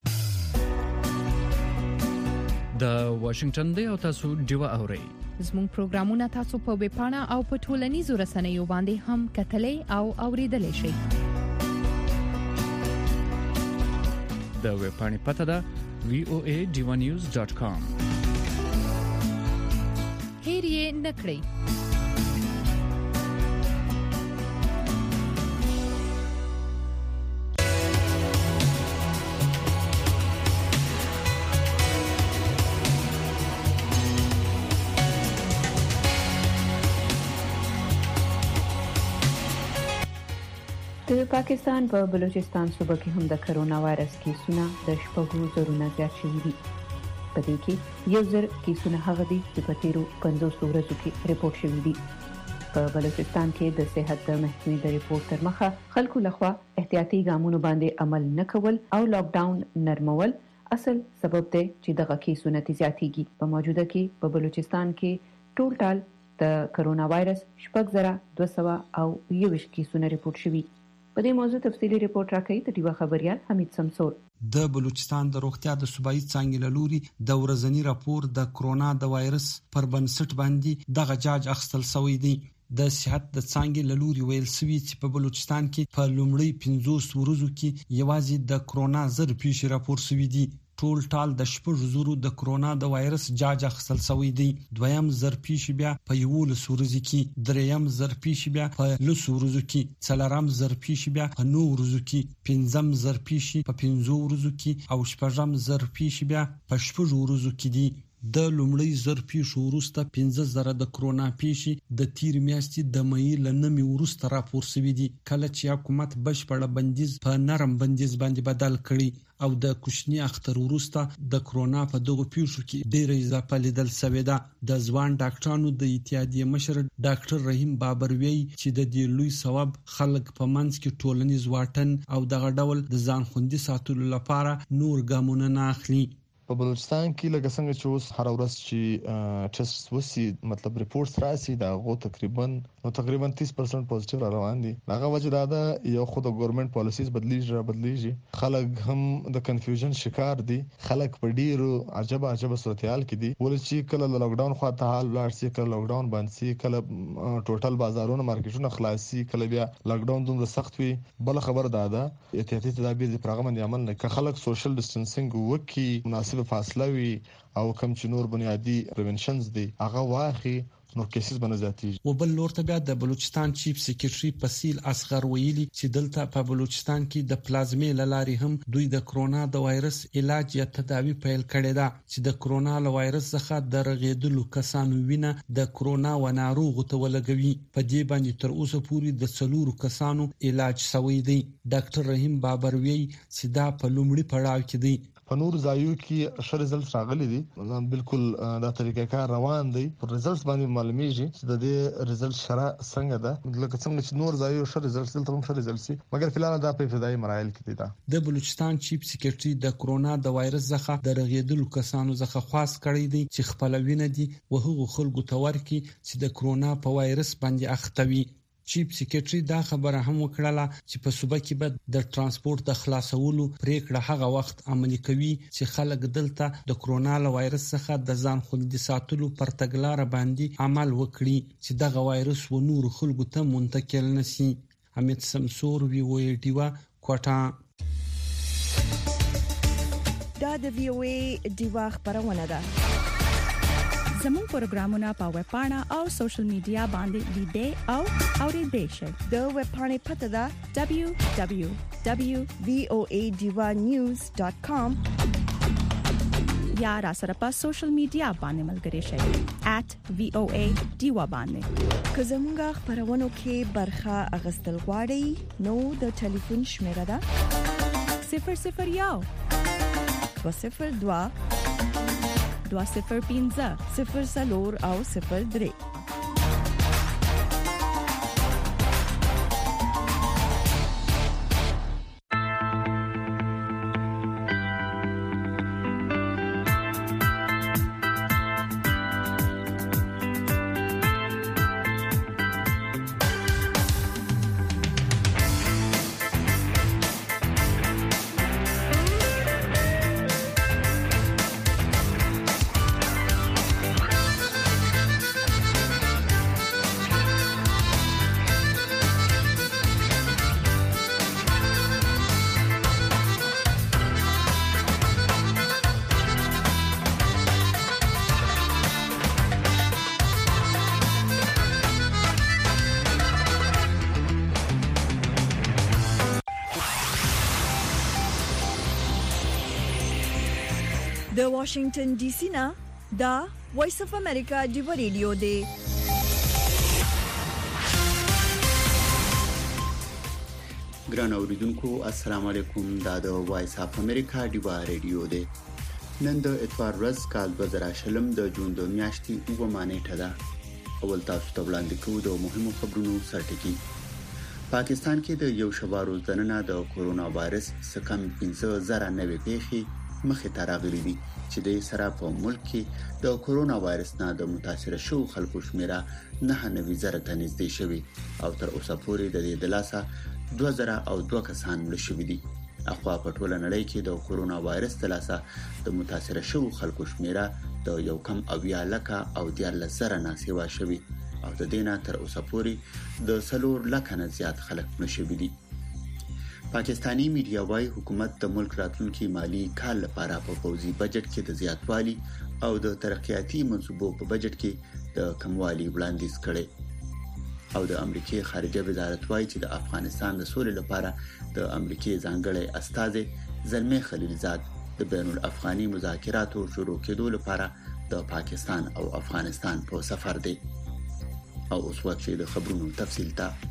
د واشنگټن دی او تاسو ډیوا اورئ. زموږ پروګرامونه تاسو په ویب پاڼه او په ټولنیزو رسنیو باندې هم کتلای او اوریدلای شئ. د ویب پاڼې پته ده وی او ای ډیوا نیوز ډاٹ کام. هیر یې نکړئ. د پاکستان په بلوچستان صوبه کې هم د کرونا وایرس کیسونه د شپږو زرو نه زیات شوي دي. په دې کې یو زر کیسونه هغه دي چې په تیرو پنځوس ورځو کې ریپورت شوي دي. په بلوچستان کې د صحت د محکمې د ریپورت تر مخه خلکو لخوا احتیاطي ګامونو باندې عمل نه کول او لاک ډاون نرمول اصل سبب دی چې دغه کیسونه زیاتېږي. په موجوده کې په بلوچستان کې ټول ټال د کرونا وایرس شپږ زره دوه سوه او یوویشت کیسونه ریپورت شوي. په دې موضوع تفصیلی ریپورت راکوي د ډیوا خبريال حمید سمسور. د بلوچستان د روغتیا د صوبایي څانګې له لوري د ورځنی راپور د کرونا د وایرس پر بنسټ باندې دغه جاج اخستل شوی دی. د صحت د څانګې له لوري ویل شوی چې په بلوچستان کې په لومړی پنځوس ورځو کې یوازې د کرونا زر پیښې راپور شوي دي. ټول ټال د شپږ زرو د کرونا د وایرس جاج اخستل شوی دی. دویم زر پیښې بیا په یولس ورځو کې، دریم زر پیښې بیا په لس ورځو کې، څلورم زر پیښې بیا په نو ورځو کې، پنځم زر پیښې په پنځو ورځو کې او شپږم زر پیښې بیا په شپږ ورځو کې دي. د لومړی زر پیښو وروسته پنځه زره د کرونا پیښې د تیر میاشتې د مې له نیمې وروسته راپور شوي دي. کله چې حکومت بشپړ بندیز په نرم بندیز باندې بدل کړي او د کوچنی اختر وروسته د کرونا په دغه پیښو کې ډېر اضافه لیدل شوې ده. د ځوان ډاکټرانو د اتحادیې مشر ډاکټر رحیم بابر وی چې د دې لوی ثواب خلک په منځ کې ټولنیز واټن او دغه ډول د ځان خوندي ساتلو لپاره نور ګامونه نه اخلي. په بلوچستان کې لکه څنګه چې اوس هر ورځ چې ټیسټ وسی مطلب ریپورټس راسي دا غو تقریبا نو تقریبا تیس پرسنټ پوزټیو را روان دي. هغه وجه دا ده یو خو د ګورنمنت پالیسیز بدلیږي را بدلیږي، خلک هم د کنفیوژن شکار دي، خلک په ډیرو عجب عجب صورتحال کې دي. ولې چې کله د لاک ډاون خواته حال لاړ سي، کله لاک ډاون باندې سي، کله ټوټل بازارونه مارکیټونه خلاصي، کله بیا لاک ډاون دومره سخت وي. بل خبر دا ده احتیاطي تدابیر د پروګرام باندې عمل نه کوي. خلک سوشل ډیسټنسینګ وکي، مناسب فاصله وي او کم چې نور بنیادی پریونشنز دي هغه واخی نو کیسز باندې ذاتي. وبل لور ته بیا د بلوچستان چیف سیکریټری فصیل اصغر ویلي چې دلته په بلوچستان کې د پلازمې لاري هم دوی د کرونا د وایرس علاج یا تداوی پیل کړي ده چې د کرونا له وایرس څخه د رغېدلو کسانو وینه د کرونا و ناروغ ته ولګوي. په دې باندې تر اوسه پورې د څلورو کسانو علاج شوی دی. ډاکټر رحیم بابر وی چې دا په لومړي پړاو کې دی. په نور ځایو کې ښه ریزلټ راغلي دي، بالکل دا طریقې کار روان دی. پر ریزلټ باندې معلومیږي چې د دې ریزلټ شرا څنګه ده، لکه څنګه چې نور ځایو ښه ریزلټ دلته هم ښه ریزلټ سي، مګر فلانه دا په ابتدایي مراحل کې دي. د بلوچستان چیف سیکریټری د کرونا د وایرس څخه د رغېدلو کسانو څخه خواست کړی دی چې خپل وینه دي وهغه خلکو ته ورکړي چې د کرونا په وایرس باندې اخته وي. چیف سیکریټری دا خبره هم وکړه چې په صوبه کې به د ترانسپورت د خلاصولو پریکړه هغه وخت عملي کوي چې خلک دلته د کرونا له وایرس څخه د ځان خوندي ساتلو پر تګلارې باندې عمل وکړي چې دغه وایرس و نور خلکو ته منتقل نشي. حمید سمسور، وی او ای ډیوا، کوټا. دا د وی او ای ډیوا خبرونه ده. زموږ پروګرامونه په ویب پاڼه او سوشل میډیا باندې لیدئ او اوریدئ شئ. د ویب پاڼې پته ده دبلیو دبلیو دبلیو ډاٹ وی او ای ډیوا نیوز ډاٹ کام یا را سره په سوشل میډیا باندې ملګري شئ ایٹ وی او ای ډیوا باندې. که زموږ خبرونو کې برخه اغستل غواړئ نو د ټلیفون شمیره ده صفر صفر یو دو صفر دو دوه صفر پنځه صفر صفر او صفر درې. د واشنگټن ډي سي نه دا وایس اف امریکا دی ریډیو دی. ګران اوریدونکو السلام علیکم. دا د وایس اف امریکا دی ریډیو دی. نن د اتوار ورځ کال دوه زره شلم د جون د میاشتې اوه مانیټه ده. اول تاسو ته وړاندې کوو د مهمو خبرونو سرټکی. پاکستان کې د یو شوارو ځننه د کورونا وایرس څخه پنځه زره نوې پیښې مخې ته راغلي دي چې د سره په ملک کې د کورونا وایرس نه د متاثر شو خلکو شمیره نه نوي زره ته نږدې شوی او تر اوسه پورې د دې دلاسه دوه زره او دوه کسان مړ شوي دي. اخوا په ټوله نړۍ کې د کورونا وایرس دلاسه د متاثر شو خلکو شمیره د یو کم اویا لکه او دیارلس زره نه سیوا شوی او د دینه تر اوسه پورې د سلور لکه نه زیات خلک مړ شوي دي. پاکستانی میډیا وايي حکومت د ملک راتلونکي مالی کال لپاره په پوزي بجټ کې د زیاتوالي او د ترقیاتي منصوبو په بجټ کې د کموالي وړاندیز کړي او د امریکای خارجه وزارت وايي چې د افغانستان د سولې لپاره د امریکای ځانګړی استازي زلمي خلیلزاد د بین الافغاني مذاکراتو شروع کېدو لپاره د پاکستان او افغانستان په سفر دی. او اوس وخت د خبرونو تفصیل ته.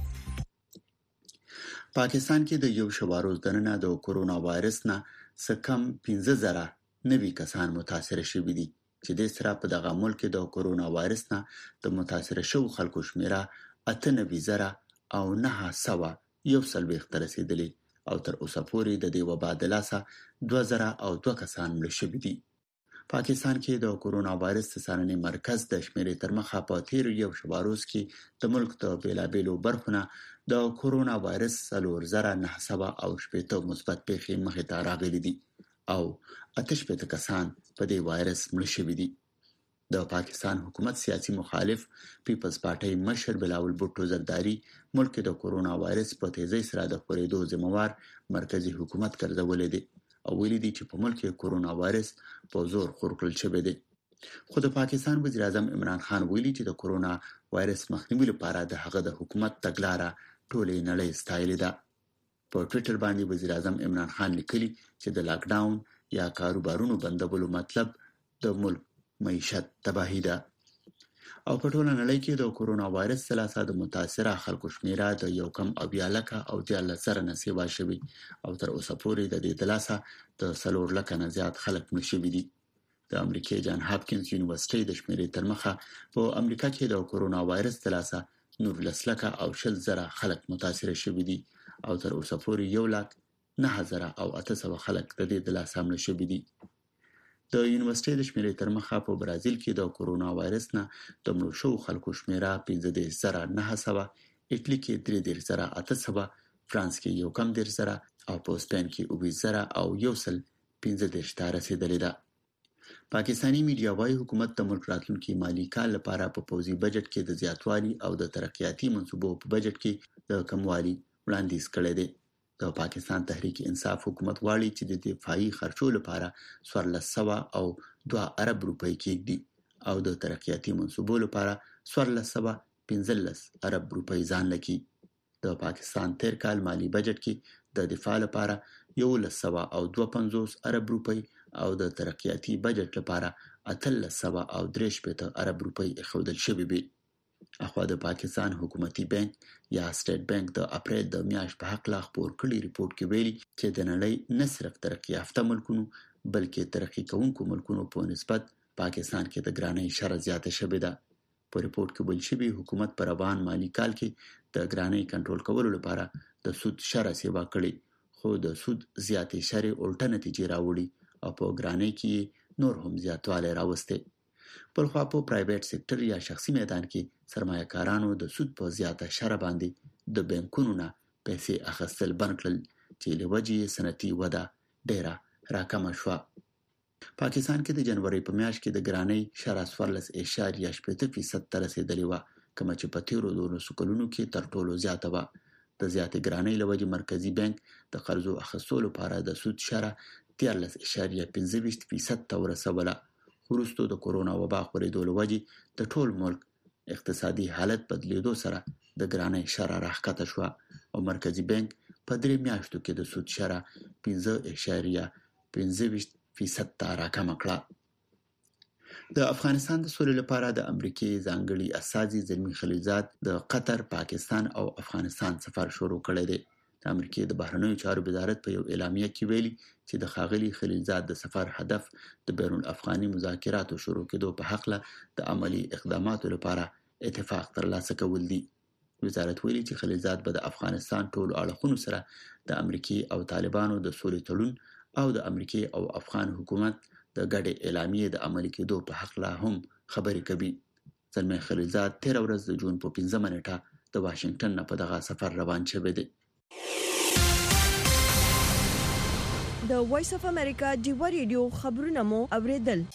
پاکستان کې د یو شوارو ځننه د کورونا وایرس نه څخه پنځه زره نوي کسان متاثر شوي دي چې د سره په دغه ملک د کورونا وایرس نه د متاثر شو خلکو شمیره اته نوي زره او نه سوا یو سلويخ تر رسیدلی او تر اوسه پورې د دې وبا د لاسه دوه زره او دوه کسان مړ شوي دي. پاکستان کې د کورونا وایرس څارنې مرکز د شمیرې تر مخه په تیر یو شواروز کې د ملک د بیلابېلو برخونه د کورونا وایرس څلور زره نه سوا او شپږ مثبت پیښې مخې ته راغلي دي او اته شپږ کسان په دې وایرس مړ شوي دي. د پاکستان حکومت سیاسي مخالف پیپلز پارټي مشر بلاول بوټو زرداری ملک د کورونا وایرس په تیزی سره د خورېدو ذمہوار مرکزی حکومت ګرځولې دي او ویلي دي چې په ملک کې کورونا وایرس په زور خور کړل شوی دی. خو د پاکستان وزیر اعظم عمران خان ویلي چې د کورونا وایرس مخنیوي لپاره د هغه د حکومت تګلارې ټولې نړۍ ستایلې ده. په ټوئیټر باندې وزیر اعظم عمران خان لیکلي چې د لاک ډاون یا کاروبارونو بندولو مطلب د ملک معیشت تباہی ده. او په ټوله نړۍ کې د کورونا وایرس څخه د متاثره خلکو شمیره د یو کم اویا لکه او دیارلس زره نه سیوا شوی او تر اوسه پورې د دې دلاسه د سلور لکه نه زیات خلک مړ شوي دي. د امریکای جان هاپکینز یونیورسيټي د شمیرې تر مخه په امریکا کې د کورونا وایرس دلاسه نور لسلکه او شل زره خلک متاثر شوي دي او تر اوسه پورې یو لک نه زره او اته سوه خلک د دې دلاسه مړ شوي دي. د یونیورسيټي د شمیرې تر مخه په برازیل کې د کورونا وایرس نه د مړو شو خلکو شمیره پنځه دېرش زره نه سوه، اټلی کې درې دېرش زره اته سوه، فرانس کې یو کم دېرش زره او په سپین کې اووه زره او یو سل پنځه دېرش ته رسیدلې ده. پاکستانی میډیا وايي حکومت د ملک راتلونکي مالی کال لپاره په پوزي بجټ کې د زیاتوالي او د ترقیاتي منصوبو په بجټ کې د کموالي وړاندیز کړی دی. د پاکستان تحریک انصاف حکومت غواړي چې د دفاعي خرچو لپاره څوارلس سوه او دوه ارب روپۍ کېږدي او د ترقیاتي منصوبو لپاره څوارلس سوه پنځلس ارب روپۍ ځان لکي. د پاکستان تیر کال مالی بجټ کې د دفاع لپاره یولس سوه او دوه پنځوس ارب روپۍ او د ترقیاتي بجټ لپاره اتلس سوه او درې شپېته ارب روپۍ اخودل شوې وي. اخوا د پاکستان حکومتي بانک یا سټیټ بانک د اپریل د میاشتې په حق لا خبر کړي ریپورت کې ویلي چې د نړۍ نه صرف ترقی یافته ملکونو بلکې ترقی کوونکو ملکونو په نسبت پاکستان کې د ګرانۍ شر زیاته شوې ده. په ریپورت کې ویل شوی حکومت پر روان مالی کال کې د ګرانۍ کنټرول کولو لپاره د سود شر سیوا کړي، خو د سود زیاتې شر الټه نتیجې راوړي او په ګرانۍ کې نور هم زیاتوالی راوسته. بل خو په پرایویټ سېکټر یا شخصي میدان کې سرمایه‌کارانو د سود په زیاته شر باندې د بانکونو نه پیسې اخیستل بند کړل چې له وجې صنعتي وده ډیره راکمه شوه. پاکستان کې د جنوري په میاشت کې د ګرانۍ شر څوارلس اعشاریه شپږ فیصد ته رسیدلې وه، کوم چې په تیرو دولسو کلونو کې تر ټولو زیاته وه. د زیاتې ګرانۍ له وجې مرکزي بانک د قرضو اخیستلو لپاره د سود شر دیارلس اعشاریه پنځه ویشت فیصد ته ورسوله. وروسته د کورونا وبا خپرېدو له وجې د ټول ملک اقتصادي حالت بدلیدو سره د ګرانۍ شر راښکته شوه او مرکزي بانک په درې میاشتو کې د سود شر پنځه اعشاریه پنځه ویشت فیصد ته راکمه کړه. د افغانستان د سولې لپاره د امریکای ځانګړي استازي زلمی خلیلزاد د قطر، پاکستان او افغانستان سفر شروع کړی دی. د امریکای د بهرنیو چارو وزارت په یو اعلامیه کې ویلي چې د ښاغلي خلیلزاد د سفر هدف د بین الافغاني مذاکراتو شروع کېدو په حق له د عملی اقداماتو لپاره اتفاق ترلاسه کول دي. وزارت ویلي چې خلیلزاد به د افغانستان ټول اړخونو سره د امریکای او طالبانو د سولې تړون او د امریکای او افغان حکومت د ګډې اعلامیې د عملي کېدو په حق لا هم خبرې کوي. زلمی خلیلزاد تیر ورځ د جون په پنځمه نیټه د واشنگټن نه په دغه سفر روان شوی دی. د وایس اف امریکا ډیوا ریډیو خبرونه مو اوریدل.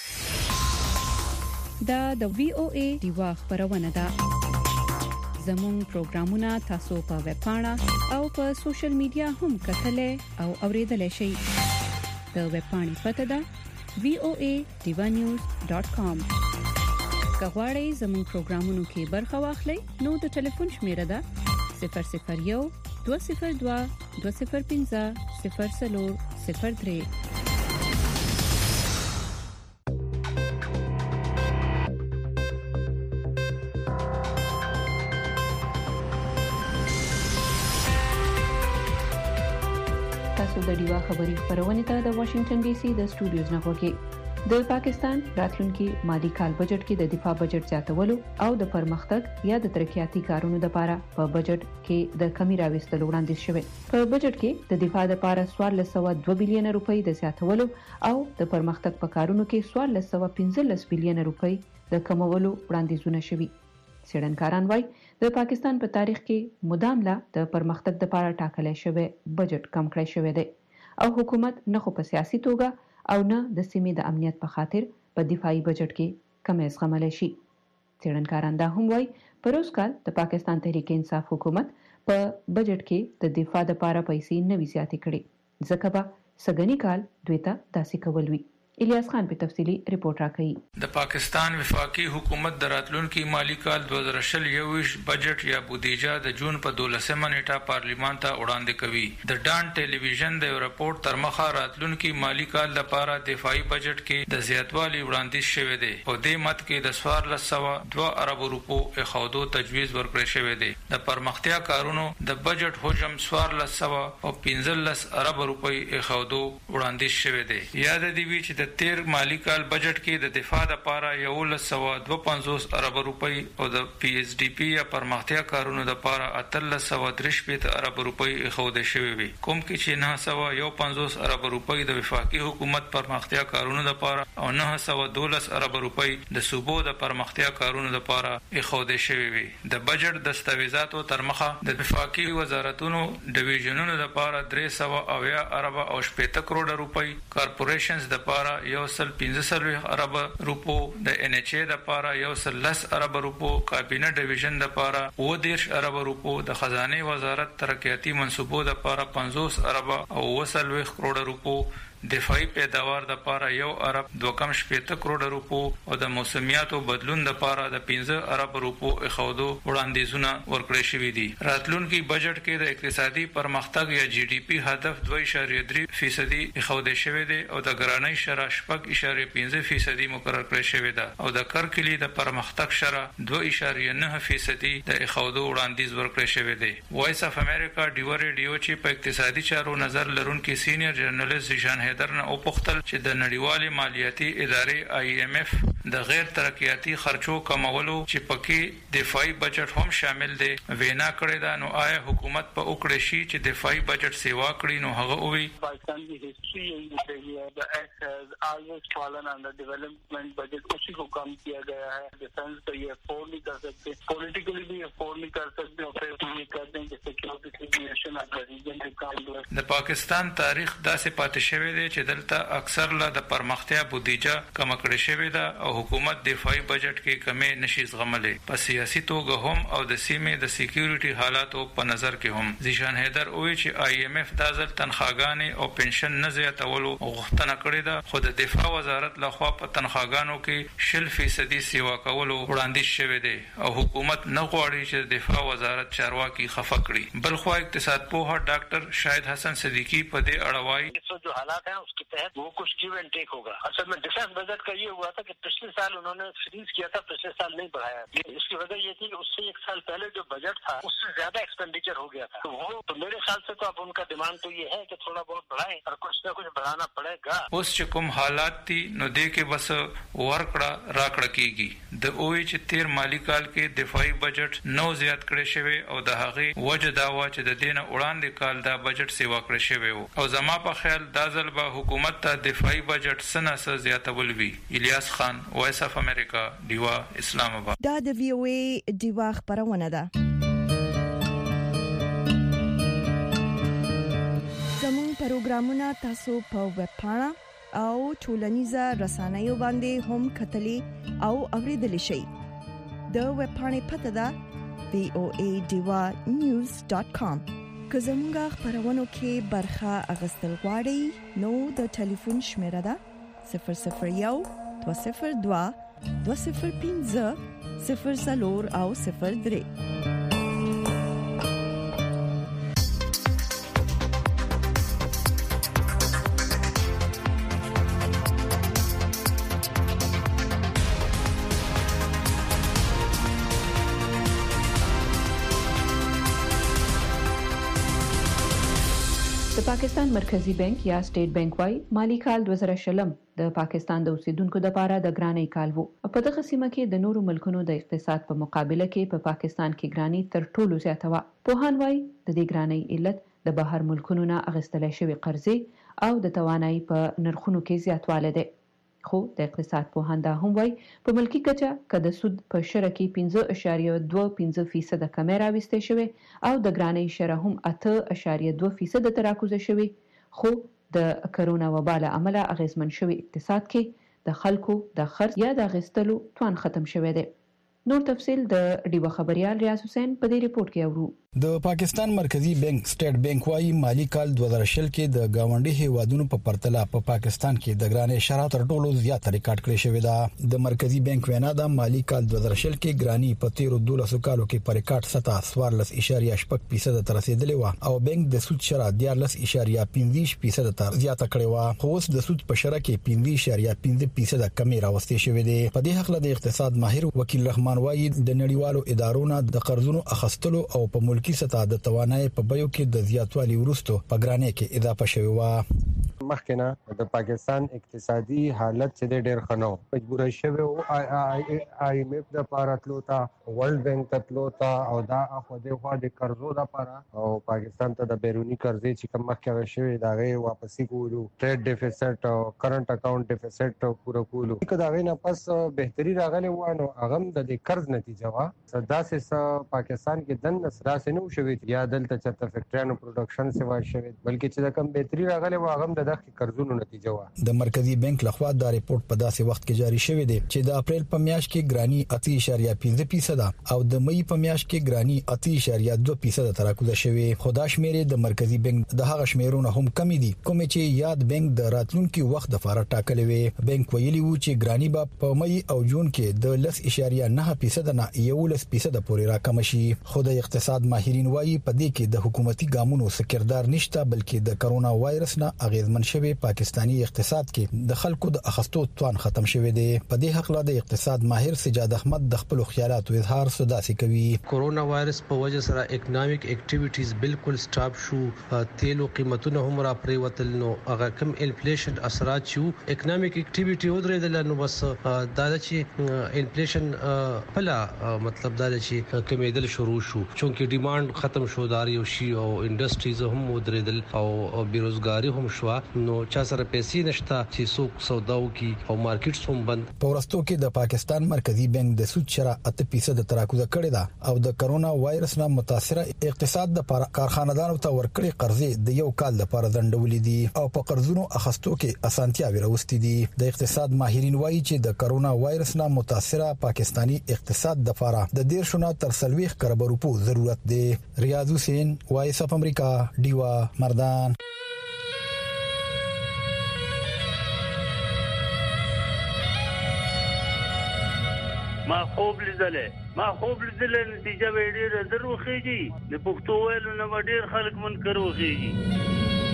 دا د وی او ای ډیوا خبرونه ده. زموږ پروګرامونه تاسو په ویب پاڼه او په سوشل میډیا هم کتلای او اوریدلای شئ. د ویب پاڼې پته ده وی او ای ډیوا نیوز ډاٹ کام. کغواړئ زموږ پروګرامونو کې برخه واخلئ نو د ټلیفون شمیره ده صفر صفر یو دوه صفر دوه دوه صفر پنځه صفر صفر صفر درې. تاسو د ډیوا خبري خبرونه ته د واشنگټن ډي سي د سټوډیوز نه غوږی. د پاکستان راتلونکي مالی کال بجټ کې د دفاع بجټ زیاتولو او د پرمختګ یا د ترقیاتي کارونو لپاره په بجټ کې د کمی راوستلو وړاندیز شوی. په بجټ کې د دفاع لپاره څوارلس سوه دوه بلین روپۍ د زیاتولو او د پرمختګ په کارونو کې څوارلس سوه پنځلس بلین روپۍ د کمولو وړاندیزونه شوي. څېړنکاران وايي د پاکستان په تاریخ کې مدام لا د پرمختګ لپاره ټاکل شوی بجټ کم کړی شوی دی او حکومت نه خو په سیاسي توګه او نه د سیمې د امنیت په خاطر په دفاعي بجټ کې کمی زغملی شي. څېړنکاران دا هم وایي په روز کال د پاکستان تحریک انصاف حکومت په بجټ کې د دفاع لپاره پیسې نه وي زیاتې کړې، ځکه به سږنی کال دوی ته داسې کول وي. الیاس خان په تفصیلی ریپورت راکړي. د پاکستان وفاقي حکومت د راتلونکي مالی کال دوه زره شل یویش بجټ یا بودیجه د جون په دولسمه نیټه پارلیمان ته وړاندې کوي. د ډان ټلویزیون د یو راپورټ تر مخه راتلونکي مالی کال لپاره دفاعي بجټ کې د زیاتوالي وړاندیز شوی دی. په دې مت کې د څوارلس سوه دوه ارب روپو اخودو تجویز ورکړی شوی دی. د پرمختیا کارونو د بجټ حجم څوارلس سوه او پنځلس ارب روپۍ اخودو وړاندیز شوی دی. یاد دی وی چې د تیر مالی کال بجټ کې د دفاع لپاره یولس سوه دوه پنځوس ارب روپۍ او د پی ایس ډي پی یا پرمختیا کارونو لپاره اتلس سوه درې شپېته ارب روپۍ اخودل شوی وي، کوم کې چې نه سوه یو پنځوس ارب روپۍ د وفاقي حکومت پرمختیا کارونو لپاره او نه سوه دولس ارب روپۍ د صوبو د پرمختیا کارونو لپاره اخودل شوی وي. د بجټ دستاویزاتو تر مخه د وفاقي وزارتونو ډیویژنونو لپاره درې سوه اویا ارب او شپېته کروڑه روپۍ، کارپوریشنز لپاره یو سل پنځه څلوېښت ارب روپو، د ان ایچ ای لپاره یو سل لس ارب روپو، کابینه ډیویژن لپاره اووه دېرش ارب روپو، د خزانه وزارت ترقیاتي منصوبو لپاره پنځوس ارب او اووه څلوېښت کروڑه روپو، دفاعي پیداوار لپاره یو ارب دوه کم شپېته کروڑه روپو او د موسمیاتو بدلون لپاره د پنځه ارب روپو اخودو وړاندیزونه ورکړل شوي دي. راتلونکي بجټ کې د اقتصادي پرمختګ یا جی ډي پی هدف دوه اعشاریه درې فیصدي اخودل شوی دی او د ګرانۍ شرح شپږ اعشاریه پنځه فیصدي مقرر کړل شوی دی او د کرکلي د پرمختګ شرح دوه اعشاریه نه فیصدي د اخودو وړاندیز ورکړل شوی دی. وایس اف امریکا ډیوا ریډیو چې په اقتصادي چارو نظر لرونکي سینیئر جرنالست ژان حیدر نه او پختل چې د نړیوالې مالیاتي ادارې آی ایم ایف د غیر ترقیاتي خرچو کمولو چې پکې دفاعي بجټ هم شامل دي وینا کړې ده. نو آیا حکومت په وکړې شي چې دفاعي بجټ سیوا کړي؟ نو هغه وی پاکستان کی ہسٹری یہی ہے the act has always fallen under development budget اسی کو کم کیا گیا ہے. ڈیفنس تو یہ افورڈ نہیں کر سکتے, پولیٹیکلی بھی افورڈ نہیں کر سکتے اور پھر یہ کرتے ہیں کہ سیکیورٹی سچویشن آف دی ریجن ریکارڈ. د پاکستان تاریخ داسې پاتې شوی دی چې دلته اکثر لا د پرمختیا بودیجه کم کړې شوی ده او حکومت دفاعي بجټ کې کمی نشي زغملې. په سیاسي توګه هم او د سیمې د سکیورټي حالاتو په نظر کې هم. ذیشان حیدر وایي چې آی ایم ایف د ځل تنخواګانې او پنشن نه زیاتولو غوښتنه کړې ده, خو د دفاع وزارت لخوا په تنخواګانو کې شل فیصدي سیوا کولو وړاندیز شوی دی او حکومت نه غواړي چې د دفاع وزارت چارواکي خفه کړي. بل خو اقتصاد پوه ډاکټر شاهد حسن صدیقی په دې اړه وایي چې جو حالات ہیں اس کے تحت وہ کچھ گیو اینڈ ٹیک ہوگا. اصل میں ڈیفنس بجٹ کا یہ ہوا تھا کہ پچھلے سال انہوں نے فریز کیا تھا, پچھلے سال نہیں بڑھایا. اس کی وجہ یہ تھی کہ اس سے ایک سال پہلے جو بجٹ تھا اس سے زیادہ ایکسپینڈیچر ہو گیا تھا. تو وہ تو میرے خیال سے تو اب ان کا ڈیمانڈ تو یہ ہے کہ تھوڑا بہت بڑھائیں اور کچھ نہ کچھ بڑھانا پڑے گا. اوس چې کوم حالات دي نو دې کې بس ورکړه راکړه کیږي. د اوې چې تیر مالی کال کې دفاعي بجټ نو زیات کړی شوی او د هغه وجه دا و چې د دینه وړاندې کال دا بجټ سیوا کړی شوی و او زما په خیال دا ځل به حکومت ته دفاعي بجټ سنه سره زیاتول وی. الیاس خان, وایس اف امریکا, دیوا, اسلام آباد. دا د وی او ای دیوا خبرونه ده. زموږ پروګرامونه تاسو په ویب پاڼه او ټولنیزه رسنیو باندې هم کتلی او اوریدلی شئ. د ویب پاڼې پته ده وی او ای دیوا نیوز ډاٹ کام. که زموږ خبرونو کې برخه اغستل غواړئ نو د ټلیفون شمیره ده صفر صفر یو دوه صفر دوه دوه صفر پنځه صفر څلور او صفر درې. د پاکستان مرکزی بانک یا سټیټ بانک وايي مالی کال دوه زره شلم د پاکستان د اوسیدونکو لپاره د ګرانۍ کال وو. په دغه سیمه کې د نورو ملکونو د اقتصاد په مقابله کې په پا پاکستان کې ګرانۍ تر ټولو زیاته وه. پوهان وايي د دې ګرانۍ علت د بهر ملکونو نه اخیستل شوی قرضې او د توانایي په نرخونو کې زیاتوالی دی. خو د اقتصاد پوهان دا هم وايي په ملکی کچه که د سود په شره کې پنځه اعشاریه دوه پنځه فیصد کمی راوستې شوی او د ګرانۍ شره هم اته اعشاریه دوه فیصد ته راکوزه شوی, خو د کرونا وبا له امله اغیزمن شوی اقتصاد کې د خلکو د خرڅ یا د اغیستلو توان ختم شوی دی. نور تفصیل د ډیوه خبريال ریاض حسین په دې ریپورت کې اورو. د پاکستان مرکزی بانک سټیټ بانک وايي مالی کال دوه زره شل کې د گاونډي هیوادونو په پرتله په پا پاکستان کې د ګرانۍ شرح تر ټولو زیات ریکارډ کړی شوی دی. د مرکزی بانک وینا د مالی کال دوه زره شل کې ګرانۍ په تیرو دولسو کالو کې په ریکارډ سطح څوارلس اعشاریه شپږ فیصد ته رسیدلې و او بانک د سود شرح دیارلس اعشاریه پنځه فیصد ته زیاته کړې و, خو اوس د سود په شرح کې پنځه اعشاریه پنځه فیصد کمی راوستي شوی دی. په دې حق له د اقتصاد ماهر وکیل رحمان وايي د نړیوالو ادارونو د قرضونو اخیستلو او په ملکی سطح د توانایي په بیو کې د زیاتوالي ورستو په ګرانۍ کې اضافه شوی و. مخکنه د پاکستان اقتصادي حالت چې ډېر خنو مجبور شوی او آی ایم ایف د پاراتلو تا ورلد بانک ته تلو تا او دا خو د خوا د قرضو لپاره او پاکستان ته د بیرونی قرضې چې کوم مخکې شوی دا غي واپسی کولو ټریډ ډیفیسټ او کرنٹ اکاؤنٹ ډیفیسټ پورا کولو کدا غي نه پس بهتري راغلی وانه اغم د قرض نتیجه وا صدا سه پاکستان کې دن صدا سه نو شوی یا دلته چې فیکټریانو پروډکشن سیوا شوی بلکې چې کم بهتري راغلی وا اغم د دغه قرضونو نتیجه وا. د مرکزی بانک لخوا دا ریپورت په داسې وخت کې جاری شوی دی چې د اپریل په میاشت کې ګرانی اته اعشاریه پنځه فیصد او د مئی په میاشت کې ګرانی اته اعشاریه دوه فیصد ته راکوزه شوی. خدا شمیرې د مرکزی بانک د هغه شمیرونه هم کمی دي کوم چې یاد بانک د راتلونکي وخت د فارغ ټاکلې وي. بانک ویلي وو چې ګرانی به په مئی او جون کې د لس اعشاریه نه فیصد نه یولس فیصد پورې راکم شي. خو د اقتصاد ماهرین وایي په دې کې د حکومتي ګامونو سکردار نشته بلکې د کرونا وایرس نه اغیزمن زیانمن شوی پاکستانی اقتصاد کې د خلکو د اخستو توان ختم شوی دی. په دې حق لا د اقتصاد ماهر سجاد احمد د خپل خیالاتو اظهار سداسي کوي. کورونا وایرس په وجه سره اکونومیک اکټیویټیز بالکل سټاپ شو، تیلو قیمتونه هم را پریوتل، نو هغه کم انفلیشن اثرات شو، اکونومیک اکټیویټي ودرېدل، نو بس دا چې انفلیشن پلا مطلب دا چې کمیدل شروع شو، چونکه ډیماند ختم شو، داري او شی او انډستریز هم ودرېدل او بیروزګاری هم شو، نو چا سره پیسې نشته چې سوق سوداو کی او مارکیټس هم بند. په ورستو کې د پاکستان مرکزی بانک د سود شرح اته فیصد تراکوزه کړې ده او د کرونا وایرس نه متاثره اقتصاد د کارخانه‌دارو ته ورکړي قرضې د یو کال لپاره ځنډولې دي او په قرضونو اخستو کې اسانتیاوي راوستي دي. د اقتصاد ماهرین وایي چې د کرونا وایرس نه متاثره پاکستانی اقتصاد د لپاره د ډیر شونه تر سلويخ کروڑ روپو ضرورت دی. ریاض حسین، وایس اف امریکا، دیوا مردان. ما خوب لیدلې ما خوب لیدلې نتیجه به ډېر دروخیږي، د پښتو ویلو نه ډېر خلک منکر وخیږي.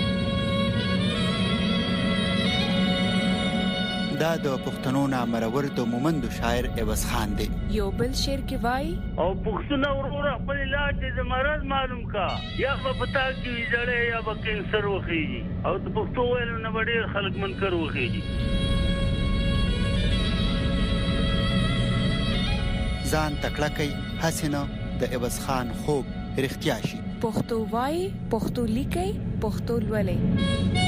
دا د پښتنو نامرور د مومند شاعر عوض خان دی. یو بل شعر کې وای او پښتنو ورور خپل علاج د مرض معلوم کا، یا په پتا کې جړې یا په کینسر وخیږي، او د پښتو ویلو نه ډېر خلک منکر وخیږي. ځان تکړه کوي حسینه د عوض خان خوب رښتیا شي. پښتو وای، پښتو لیکي، پښتو لولي.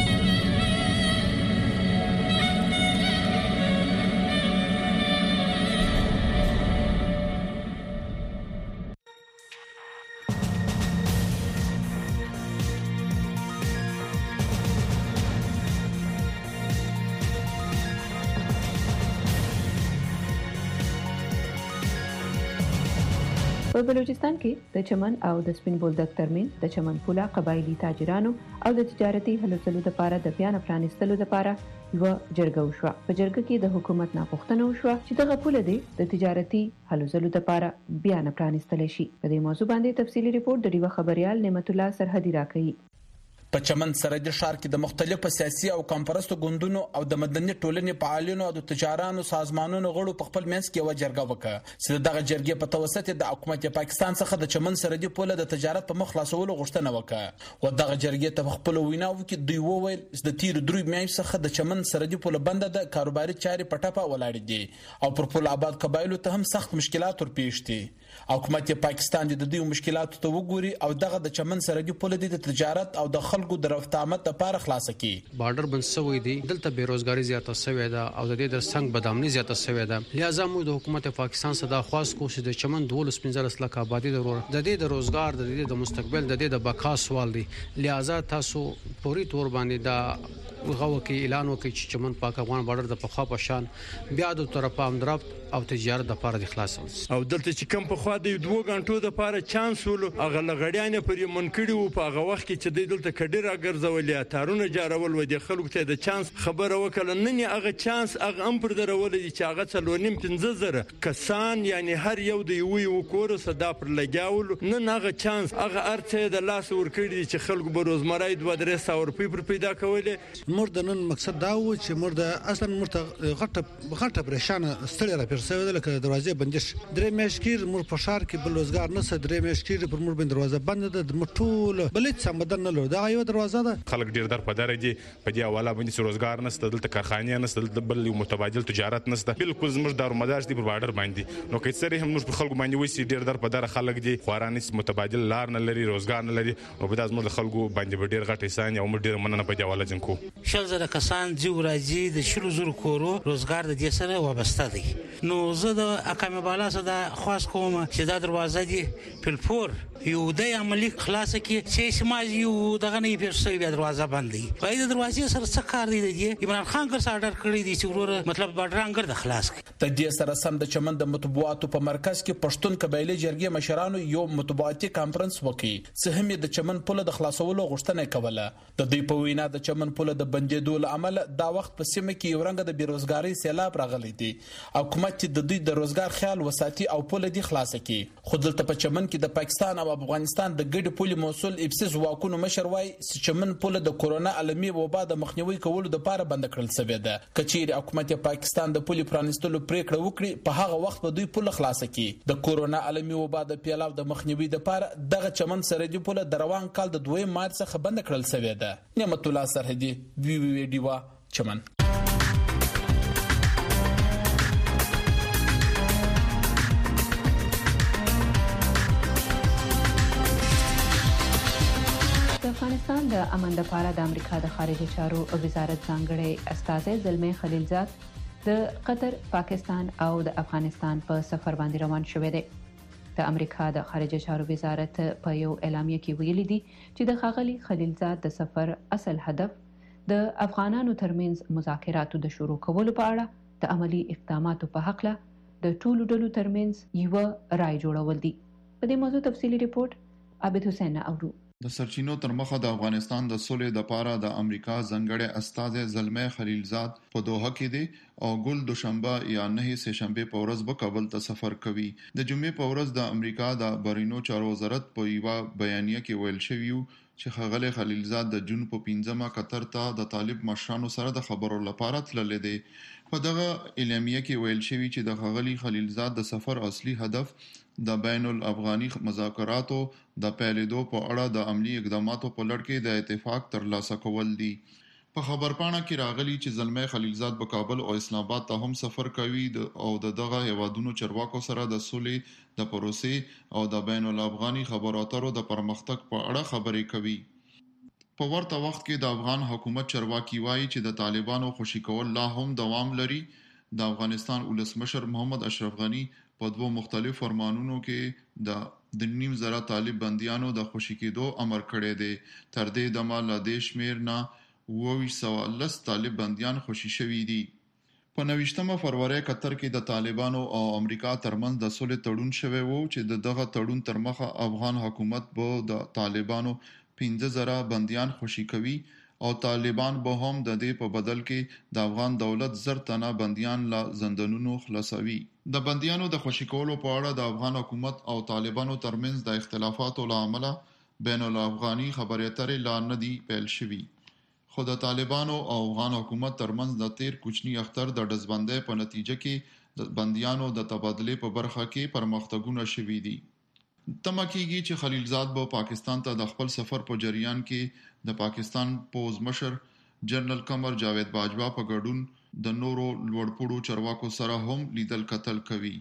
په بلوچستان کې د چمن او د سپین بولدک ترمنځ د چمن پوله قبایلی تاجرانو او د تجارتي هلو ځلو لپاره د بیان پرانستلو لپاره یو جرګه وشوه. په جرګه کې د حکومت نه پوښتنه وشوه چې دغه پوله د تجارتي هلو ځلو لپاره بیان پرانستل شي. په دې موضوع باندې تفصیلی ریپورت د ډیوه خبريال نعمت الله سرحدي راکړي. په چمن سرحدي ښار کې د مختلفو سیاسي او کمپرستو ګوندونو او د مدني ټولنې فعالینو او د تجارانو سازمانونو غړو په خپل منځ کې یو جرګه وکړه چې دغه جرګې په توسط د حکومت پاکستان څخه د چمن سرحدي پوله د تجارت په مخ خلاصولو غوښتنه وکړه. و دغه جرګې ته خپل ویناو کې دوی وویل چې د تیر درې میاشتې څخه د چمن سرحدي پوله بنده د کاروباري چارې په ټاپه ولاړې دي او پر پول آباد قبایلو ته هم سخت مشکلات ورپېښ دي. حکومت پاکستان د دې مشکلاتو ته وګوري او دغه د چمن سرحدي پوله د تجارت او د خلکو د رفت آمد لپاره خلاصه کی. بارډر بند شوی دی، دلته بیروزګاری زیاته شوې ده او د دې د څنګه بدامني زیاته شوې ده. لہذا موږ د حکومت پاکستان صدا خواست کوو چې د چمن دولس پنځلس لک آبادی ضرور د دې د روزګار د دې د مستقبل د دې د بقا سوال دی. لہذا تاسو پوری تور باندې دا غو کې اعلان وکړي چې چمن پاک افغان بارډر د پخوا په شان بیا د طرفه امدرافت او تجارت د لپاره د خلاص او دلته چې کم په خوا د دوه غنټو د لپاره چانس ولو هغه لغړیانه پر یمن کړي وو په هغه وخت کې چې د دلته کډیر اګرځولې تارونه جارول و د خلکو ته د چانس خبره وکړه. نن هغه چانس هغه ام پر درول دي چې هغه څلورنیم پنځه زره کسان یعنی هر یو د یو یو کور صدا پر لګاول. نن هغه چانس هغه ارته د لاس ور کړی چې خلکو به روزمره دوه درې سو روپۍ پر پیدا کولې. مرد نن مقصد دا و چې مرد اصلا مرته غټه غټه پریشان ستړي را پرسوي د لکه دروازه بندش درې مشکیر مر په شهر کې بل روزګار نه سره درې مشکیر پر مر بند دروازه بند ده د مټول بلې سمدن نه لور دا یو دروازه ده. خلک ډیر در په درجه په دی حواله باندې روزګار نه ستل د کارخانې نه ستل بل متبادل تجارت نه ستل بالکل زموږ دارومدار دي په بارډر باندې. نو کې سره هم موږ په خلکو باندې وسی ډیر در په در خلک دي خوارانس متبادل لار نه لري روزګار نه لري او په داس موږ خلکو باندې ډیر غټ انسان او ډیر مننه په دی حواله جنکو شل زره کسان جو راځي د شلو زره کورو روزګار د دې سره وابسته دي. نو زه د اقامه بالا صدا خاص کوم چې دا دروازه دي پلپور یو د عملی خلاص کی چې سماج یو دغه نه پیښوي بیا دروازه باندې په دې دروازې سره څه کار دی دی عمران خان ګر سره اډر کړی دی چې ورور مطلب بادرنګر د خلاص کی. د دې سره سم د چمن د مطبوعاتو په مرکز کې پښتون قبایلی جرګې مشرانو یو مطبوعاتي کانفرنس وکړي چې هم د چمن پوله د خلاصولو غوښتنه کوله. د دې په وینا د چمن پوله د بندیدو عمل دا وخت په سیمه کې یو رنګ د بیروزګاری سیلاب راغلی دی. حکومت د دوی د روزګار خیال وساتي او پوله دی خلاص خلاص کړي. خو دلته په چمن کې د پاکستان او افغانستان د ګډ پولي مسول ابسي ځواکونو مشر وای چې چمن پوله د کورونا عالمي وبا د مخنیوي کولو لپاره بند کړل شوی ده. کچیر حکومت پاکستان د پولي پرانستلو پریکړه وکړي په هغه وخت به دوی پوله خلاص کړي. د کورونا عالمي وبا د پیلاو د مخنیوي لپاره دغه چمن سرحدي پوله د روان کال د دویم مارچ څخه بند کړل شوی ده. نعمت الله سرحدي وی وی ډیوا چمن. افغانستان د امن لپاره د امریکا د خارجه چارو وزارت ځانګړی استازی زلمه خلیلزاد د قطر، پاکستان او د افغانستان په سفر باندې روان شوی دی. د امریکا د خارجه چارو وزارت په یو اعلامیه کې ویلي دي چې د ښاغلي خلیلزاد د سفر اصل هدف د افغانانو ترمنځ مذاکراتو د شروع کولو په اړه د عملی اقداماتو په حق له د ټولو ډلو ترمنځ یو رائے جوړول دي. په دې موضوع تفصیلی ریپورت عابد حسین اورو. د سرچینو تر مخه د افغانستان د سولې د پاره د امریکا ځانګړی استازی زلمه خلیلزاد په دوحه کې دی او ګل دوشنبه یا نه سه شنبه په ورځ به کابل ته سفر کوي. د جمعې په ورځ د امریکا د بهرینو چارو وزارت په یو بیانیه کې ویل شوی چې ښاغلی خلیلزاد د جون په پنځمه قطر ته د طالب مشرانو سره د خبرو لپاره تللی دی. په دغه اعلامیه کې ویل شوی چې د ښاغلي خلیلزاد د سفر اصلي هدف د بین الافغاني مذاکراتو د پیلېدو په اړه د عملی اقداماتو په لړ کې د اتفاق ترلاسه کول دي. په خبرپاڼه کې راغلي چې زلمه خلیلزاد په کابل او اسلام آباد ته هم سفر کوي او د دغه هیوادونو چارواکو سره د سولې د پروسې او د بین الافغاني خبرو اترو د پرمختګ په اړه خبرې کوي. په ورته وخت کې د افغان حکومت چارواکي وایي چې د طالبانو خوشي کول لا هم دوام لري. د افغانستان ولسمشر محمد اشرف غنی په دوه مختلف فرمانونو کې د د نیم زره طالب بنديانو د خوشي کېدو امر کړی دی. تر دې دمه لا د شمیر نه اووه سوه لس طالب بنديان خوشي شوي دي. په نوښتمه فروری قطر کې د طالبانو او امریکا ترمنځ د صلح تړون شوی وو چې د دغه تړون تر مخه افغان حکومت به د طالبانو پنځه زره بنديان خوشي کوي او طالبان به هم د دې په بدل کې د افغان دولت زر تنه بنديان لا زندانونو خلاصوي. د بنديانو د خوشي کولو په اړه د افغان حکومت او طالبانو ترمنځ د اختلافاتو لامل بین الافغاني خبرې اترې لا نه دی پیل شوی. خو د طالبانو او افغان حکومت ترمنځ د تیر کوچنی اختر د دزبندۍ په نتیجه کې د بنديانو د تبادله په برخه کې پرمختګونه شوي دي. تمه کیږي چې خلیلزاد به پاکستان ته د خپل سفر په جریان کې د پاکستان پوز مشر جنرال قمر جاوید باجوا په ګډون د نورو لوړپوړو چارواکو سره هم لیدل کتل کوي.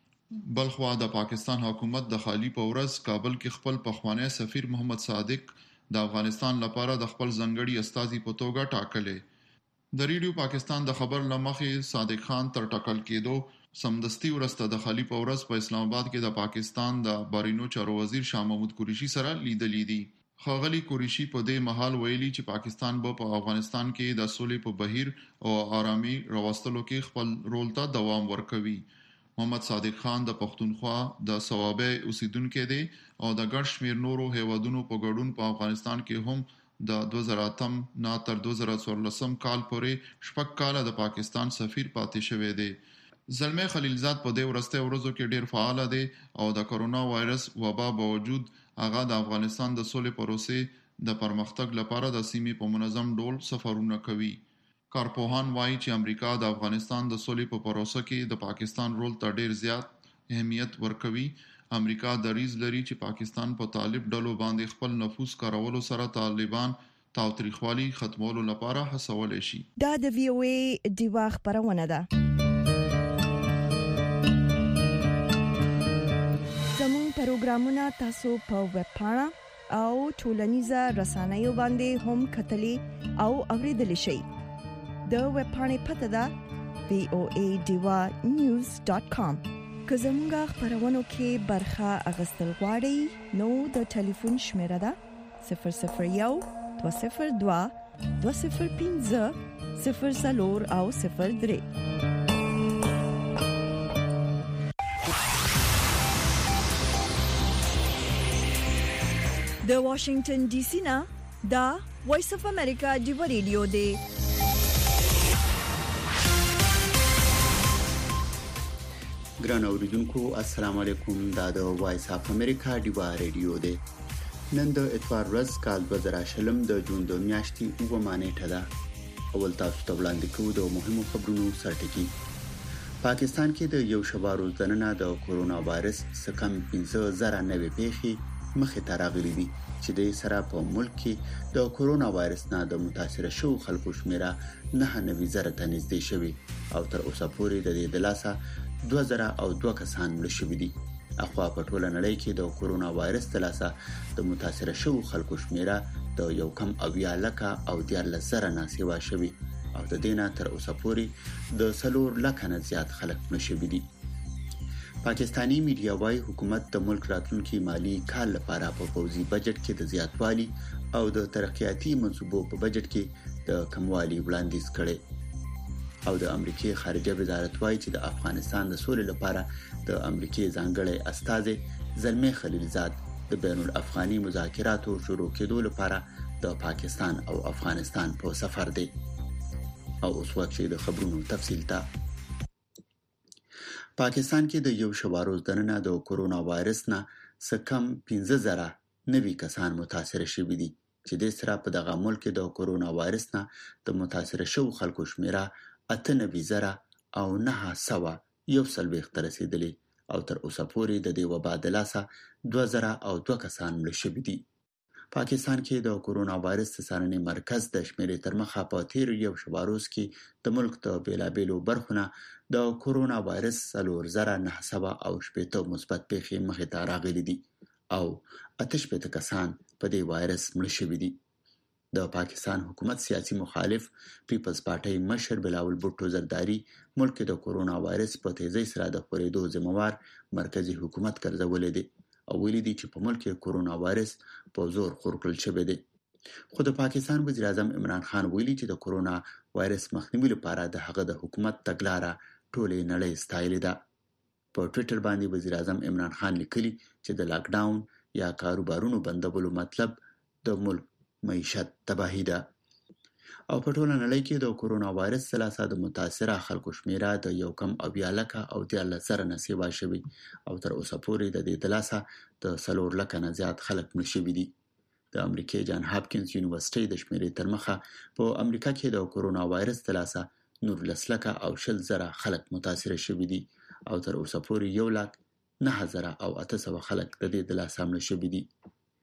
بلخوا د پاکستان حکومت د خالی په ورځ کابل کې خپل پخوانی سفیر محمد صادق د افغانستان لپاره د خپل ځنګړي استازي په توګه ټاکلې. د ریډیو پاکستان د خبر لمخې صادق خان تر ټاکل کېدو سمدستي ورسته د خالی په ورځ په اسلام آباد کې د پاکستان د بهرینو چارو وزیر شاه محمود قریشي سره لیدلې دي. ښاغلي قریشي په دې مهال ویلي چې پاکستان به په افغانستان کې د سولې په بهیر او آرامي راوستلو کې خپل رول ته دوام ورکوي. محمد صادق خان د پښتونخوا د صوابه اوسیدونکو دی او د ګڼ شمېر نورو هیوادونو په ګډون په افغانستان کې هم د دوه زره اتم نه تر دوه زره څوارلسم کال پورې شپږ کاله د پاکستان سفیر پاتې شوی دی. زلمه خلیلزاد په دې ورسته ورځو کې ډیر فعال دی او د کرونا وایرس وبا باوجود هغه د افغانستان د سولې پروسې د پرمختګ لپاره د سیمې په منظم ډول سفرونه کوي. کارپوهان وایي چې امریکا د افغانستان د سولې په پروسه کې د پاکستان رول ته ډیر زیات اهمیت ورکوي. امریکا دریځ لري چې پاکستان په طالب ډلو باندې خپل نفوذ کارولو سره طالبان تاوتریخوالي ختمولو لپاره هڅولای شي. دا د وی او ای ډیوا خبرونه ده. زموږ پروګرامونه تاسو په ویب پاڼه او ټولنیزه رسنیو باندې هم کتلی او اوریدلی شئ. د ویب پاڼې پته ده وی او ای ډیوا نیوز ډاټ کام. که زموږ خبرونو کې برخه اغوستل غواړئ نو د ټلیفون شمیره ده صفر صفر یو دوه صفر دوه دوه صفر پنځه صفر څلور او صفر درې. د واشنگټن ډي سي نه دا وایس اف امریکا دی ریډیو دی. ګران اوریدونکو السلام علیکم دا د وایس اف امریکا ډیوا ریډیو دی. نن د اتوار ورځ کال دوه زره شلم د جون د میاشتې اووه نیټه ده. اول تاسو ته وړاندې کوو د مهمو خبرونو سرټکی. پاکستان کې د یو شبا روزنه د کورونا وایرس څخه پنځه زره نوې پیښې مخې ته راغلي دي چې د سره په ملک کې د کورونا وایرس نه د متاثر شوو خلکو شمیره نه نوي زره ته نږدې شوی او تر اوسه پورې د دې د لاسه دوه زره او دوه کسان مړ شوي دي. اخوا په ټوله نړۍ کې د کورونا وایرس د لاسه د متاثر شوو خلکو شمیره د یو کم اویا لکه او دیارلس زره نه سیوا شوی او د دې نه تر اوسه پورې د څلور لکه نه زیات خلک مړ شوي دي. پاکستانی میډیا وايي حکومت د ملک راتلونکي مالی کال لپاره په پوزي بجټ کې د زیاتوالي او د ترقیاتي منصوبو په بجټ کې د کموالي وړاندیز کړي. او د امریکای خارجه وزارت وايي چې د افغانستان د سولې لپاره د امریکای ځانګړی استازي زلمي خلیلزاد د بین الافغاني مذاکراتو شروع کېدو لپاره د پاکستان او افغانستان په سفر دی. او اوس وخت د خبرونو تفصیل ته. پاکستان کې د یو شبا روزنه د کورونا وایرس نه سکم پنځه زره نوي کسان متاثر شوي دي چې د سره په دغه ملک د کورونا وایرس نه د متاثر شوو خلکو شمیره اته نوي زره او نه سوا یو سلويخ تر رسیدلې او تر اوسه پورې د دې وبا د لاسه دوه زره او دوه کسان مړ شوي دي. پاکستان کې د کورونا وایرس څارنې مرکز د شمیرې تر مخه په تیر یو شبا روز کې د ملک د بیلابیلو برخونه د کورونا وایرس څلور زره نه سوا او شپږ مثبت پیښې مخې ته راغلي دي او اته شپږ کسان په دې وایرس مړ شوي دي. د پاکستان حکومت سیاسي مخالف پیپلز پارټي مشر بلاول بوټو زرداری ملک د کورونا وایرس په تیزی سره د خورېدو ذمہوار مرکزی حکومت ګرځولې دي او ویلي دي چې په ملک کې کورونا وایرس په زور خور کړل شوی دی. خو د پاکستان وزیر اعظم عمران خان ویلي چې د کورونا وایرس مخنیوي لپاره د هغه د حکومت تګلارې ټولې نړۍ ستایلې ده. په ټوئیټر باندې وزیر اعظم عمران خان لیکلي چې د لاک ډاون یا کاروبارونو بندولو مطلب د ملک معیشت تباہی ده. او په ټوله نړۍ کې د کورونا وایرس څخه د متاثره خلکو شمیره د یو کم اویا لکه او دیارلس زره نه سیوا شوی او تر اوسه پورې د دې د لاسه د څلور لکه نه زیات خلک مړ شوي دي. د امریکای جان هاپکینز یونیورسيټي د شمیرې تر مخه په امریکا کې د کورونا وایرس د لاسه نورلس لکه او شل زره خلک متاثر شوي دي او تر اوسه پورې یو لک نه زره او اته سوه خلک د دې د لاسه مړ شوي دي.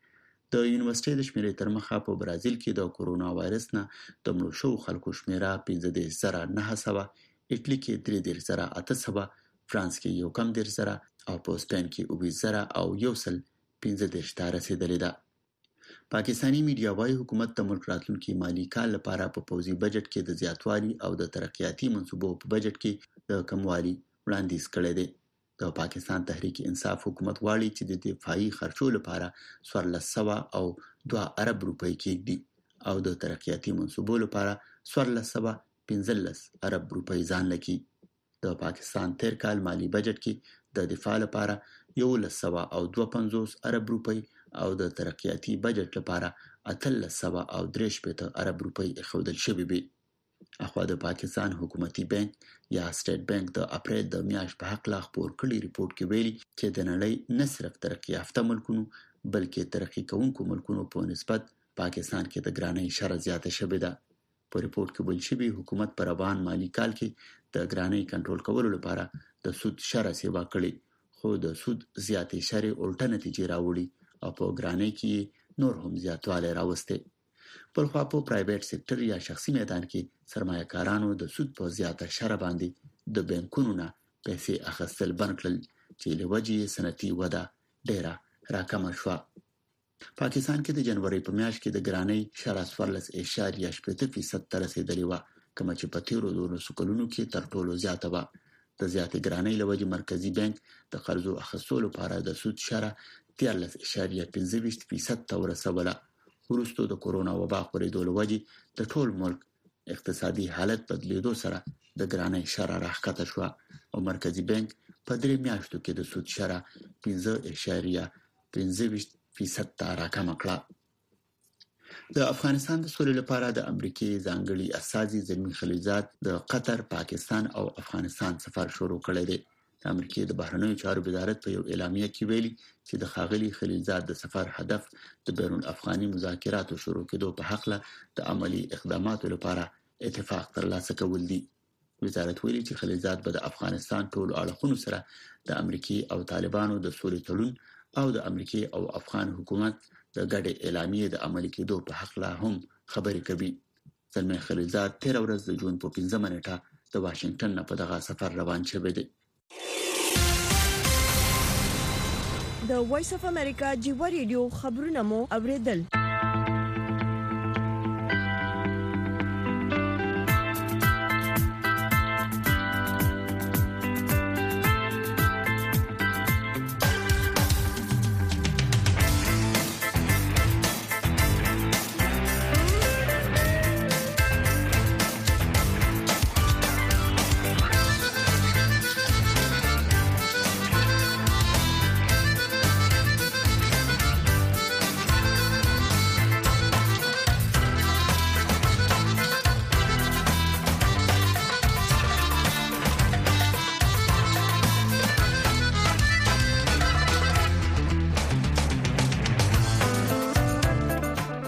د یونیورسيټي د شمیرې تر مخه په برازیل کې د کورونا وایرس نه د مړو شوو خلکو شمیره پنځه دېرش زره نه سوه، اټلی کې درې دېرش زره اته سوه، فرانس کې یو کم دېرش زره او په سپین کې اووه زره او یو سل پنځه دېرش ته رسیدلې ده. پاکستانی میډیا وايي حکومت د ملک راتلونکي مالی کال لپاره په پوزي بجټ کې د زیاتوالي او د ترقیاتي منصوبو په بجټ کې د کموالي وړاندیز کړی دی. د پاکستان تحریک انصاف حکومت غواړي چې د دفاعي خرچو لپاره څوارلس سوه او دوه ارب روپۍ کېږدي او د ترقیاتي منصوبو لپاره څوارلس سوه پنځلس ارب روپۍ ځان لکي. د پاکستان تیر کال مالی بجټ کې د دفاع لپاره یولس سوه او دوه پنځوس ارب روپۍ او د ترقیاتي بجټ لپاره اتلس سوه او درې شپېته ارب روپۍ ایښودل شوي وي. اخوا د پاکستان حکومتي بانک یا سټیټ بانک د اپریل د میاشت په حق لا خبر کړي ریپورت کې ویلي چې د نړۍ نه صرف ترقی یافته ملکونو بلکې ترقی کوونکو ملکونو په نسبت پاکستان کې د ګرانۍ شر زیاته شوې ده. په ریپورت کې ویل شوی حکومت پر روان مالی کال کې د ګرانۍ کنټرول کولو لپاره د سود شر سیوا کړي خو د سود زیاتې شر الټه نتیجې راوړي او په ګرانۍ کې نور هم زیاتوالی راوسته. په خوا په پرایویټ سېکټر یا شخصي میدان کې سرمایه‌کارانو د سود په زیاته شر باندې د بانکونو نه پیسې اخیستل بند کړل چې له وجې صنعتي وده ډېره راکمه شوه. پاکستان کې د جنوري په میاشت کې د ګرانۍ شر څوارلس اعشاریه شپېته فیصد ته رسیدلې وه کومه چې په تیرو دولسو کلونو کې تر ټولو زیاته وه. د زیاتې ګرانۍ له وجې مرکزي بانک د قرضو اخیستلو لپاره د سود شر دیارلس اعشاریه پنځه ویشت فیصد ته ورسوله. وروسته د کورونا وبا خپرېدو له وجې د ټول ملک اقتصادي حالت بدلیدو سره د ګرانۍ شر راښکته شوه او مرکزي بانک په درې میاشتو کې د سود شر پنځه اعشاریه پنځه ویشت فیصد ته راکمه کړه. د افغانستان د سولې لپاره د امریکای ځانګړي استازي زلمي خلیلزاد د قطر، پاکستان او افغانستان سفر شروع کړی دی. د امریکای د بهرنیو چارو وزارت په یو اعلامیه کې ویلي چې د خاغلی خلیلزاد د سفر هدف د بین الافغاني مذاکراتو شروع کېدو په حق له د عملی اقداماتو لپاره اتفاق ترلاسه کول دي. وزارت ویلي چې خلیلزاد به د افغانستان ټول اړخونو سره د امریکای او طالبانو د سولې تړون او د امریکای او افغان حکومت د ګډ اعلامیې د عملي کېدو په حق له هم خبرې کوي. زلمه خلیلزاد تیر ورځ د جون په پنځمه نیټه د واشنگټن نه په دغه سفر روان شوی دی. د وایس اف امریکا جیو ریډیو خبرونه مو اوریدل.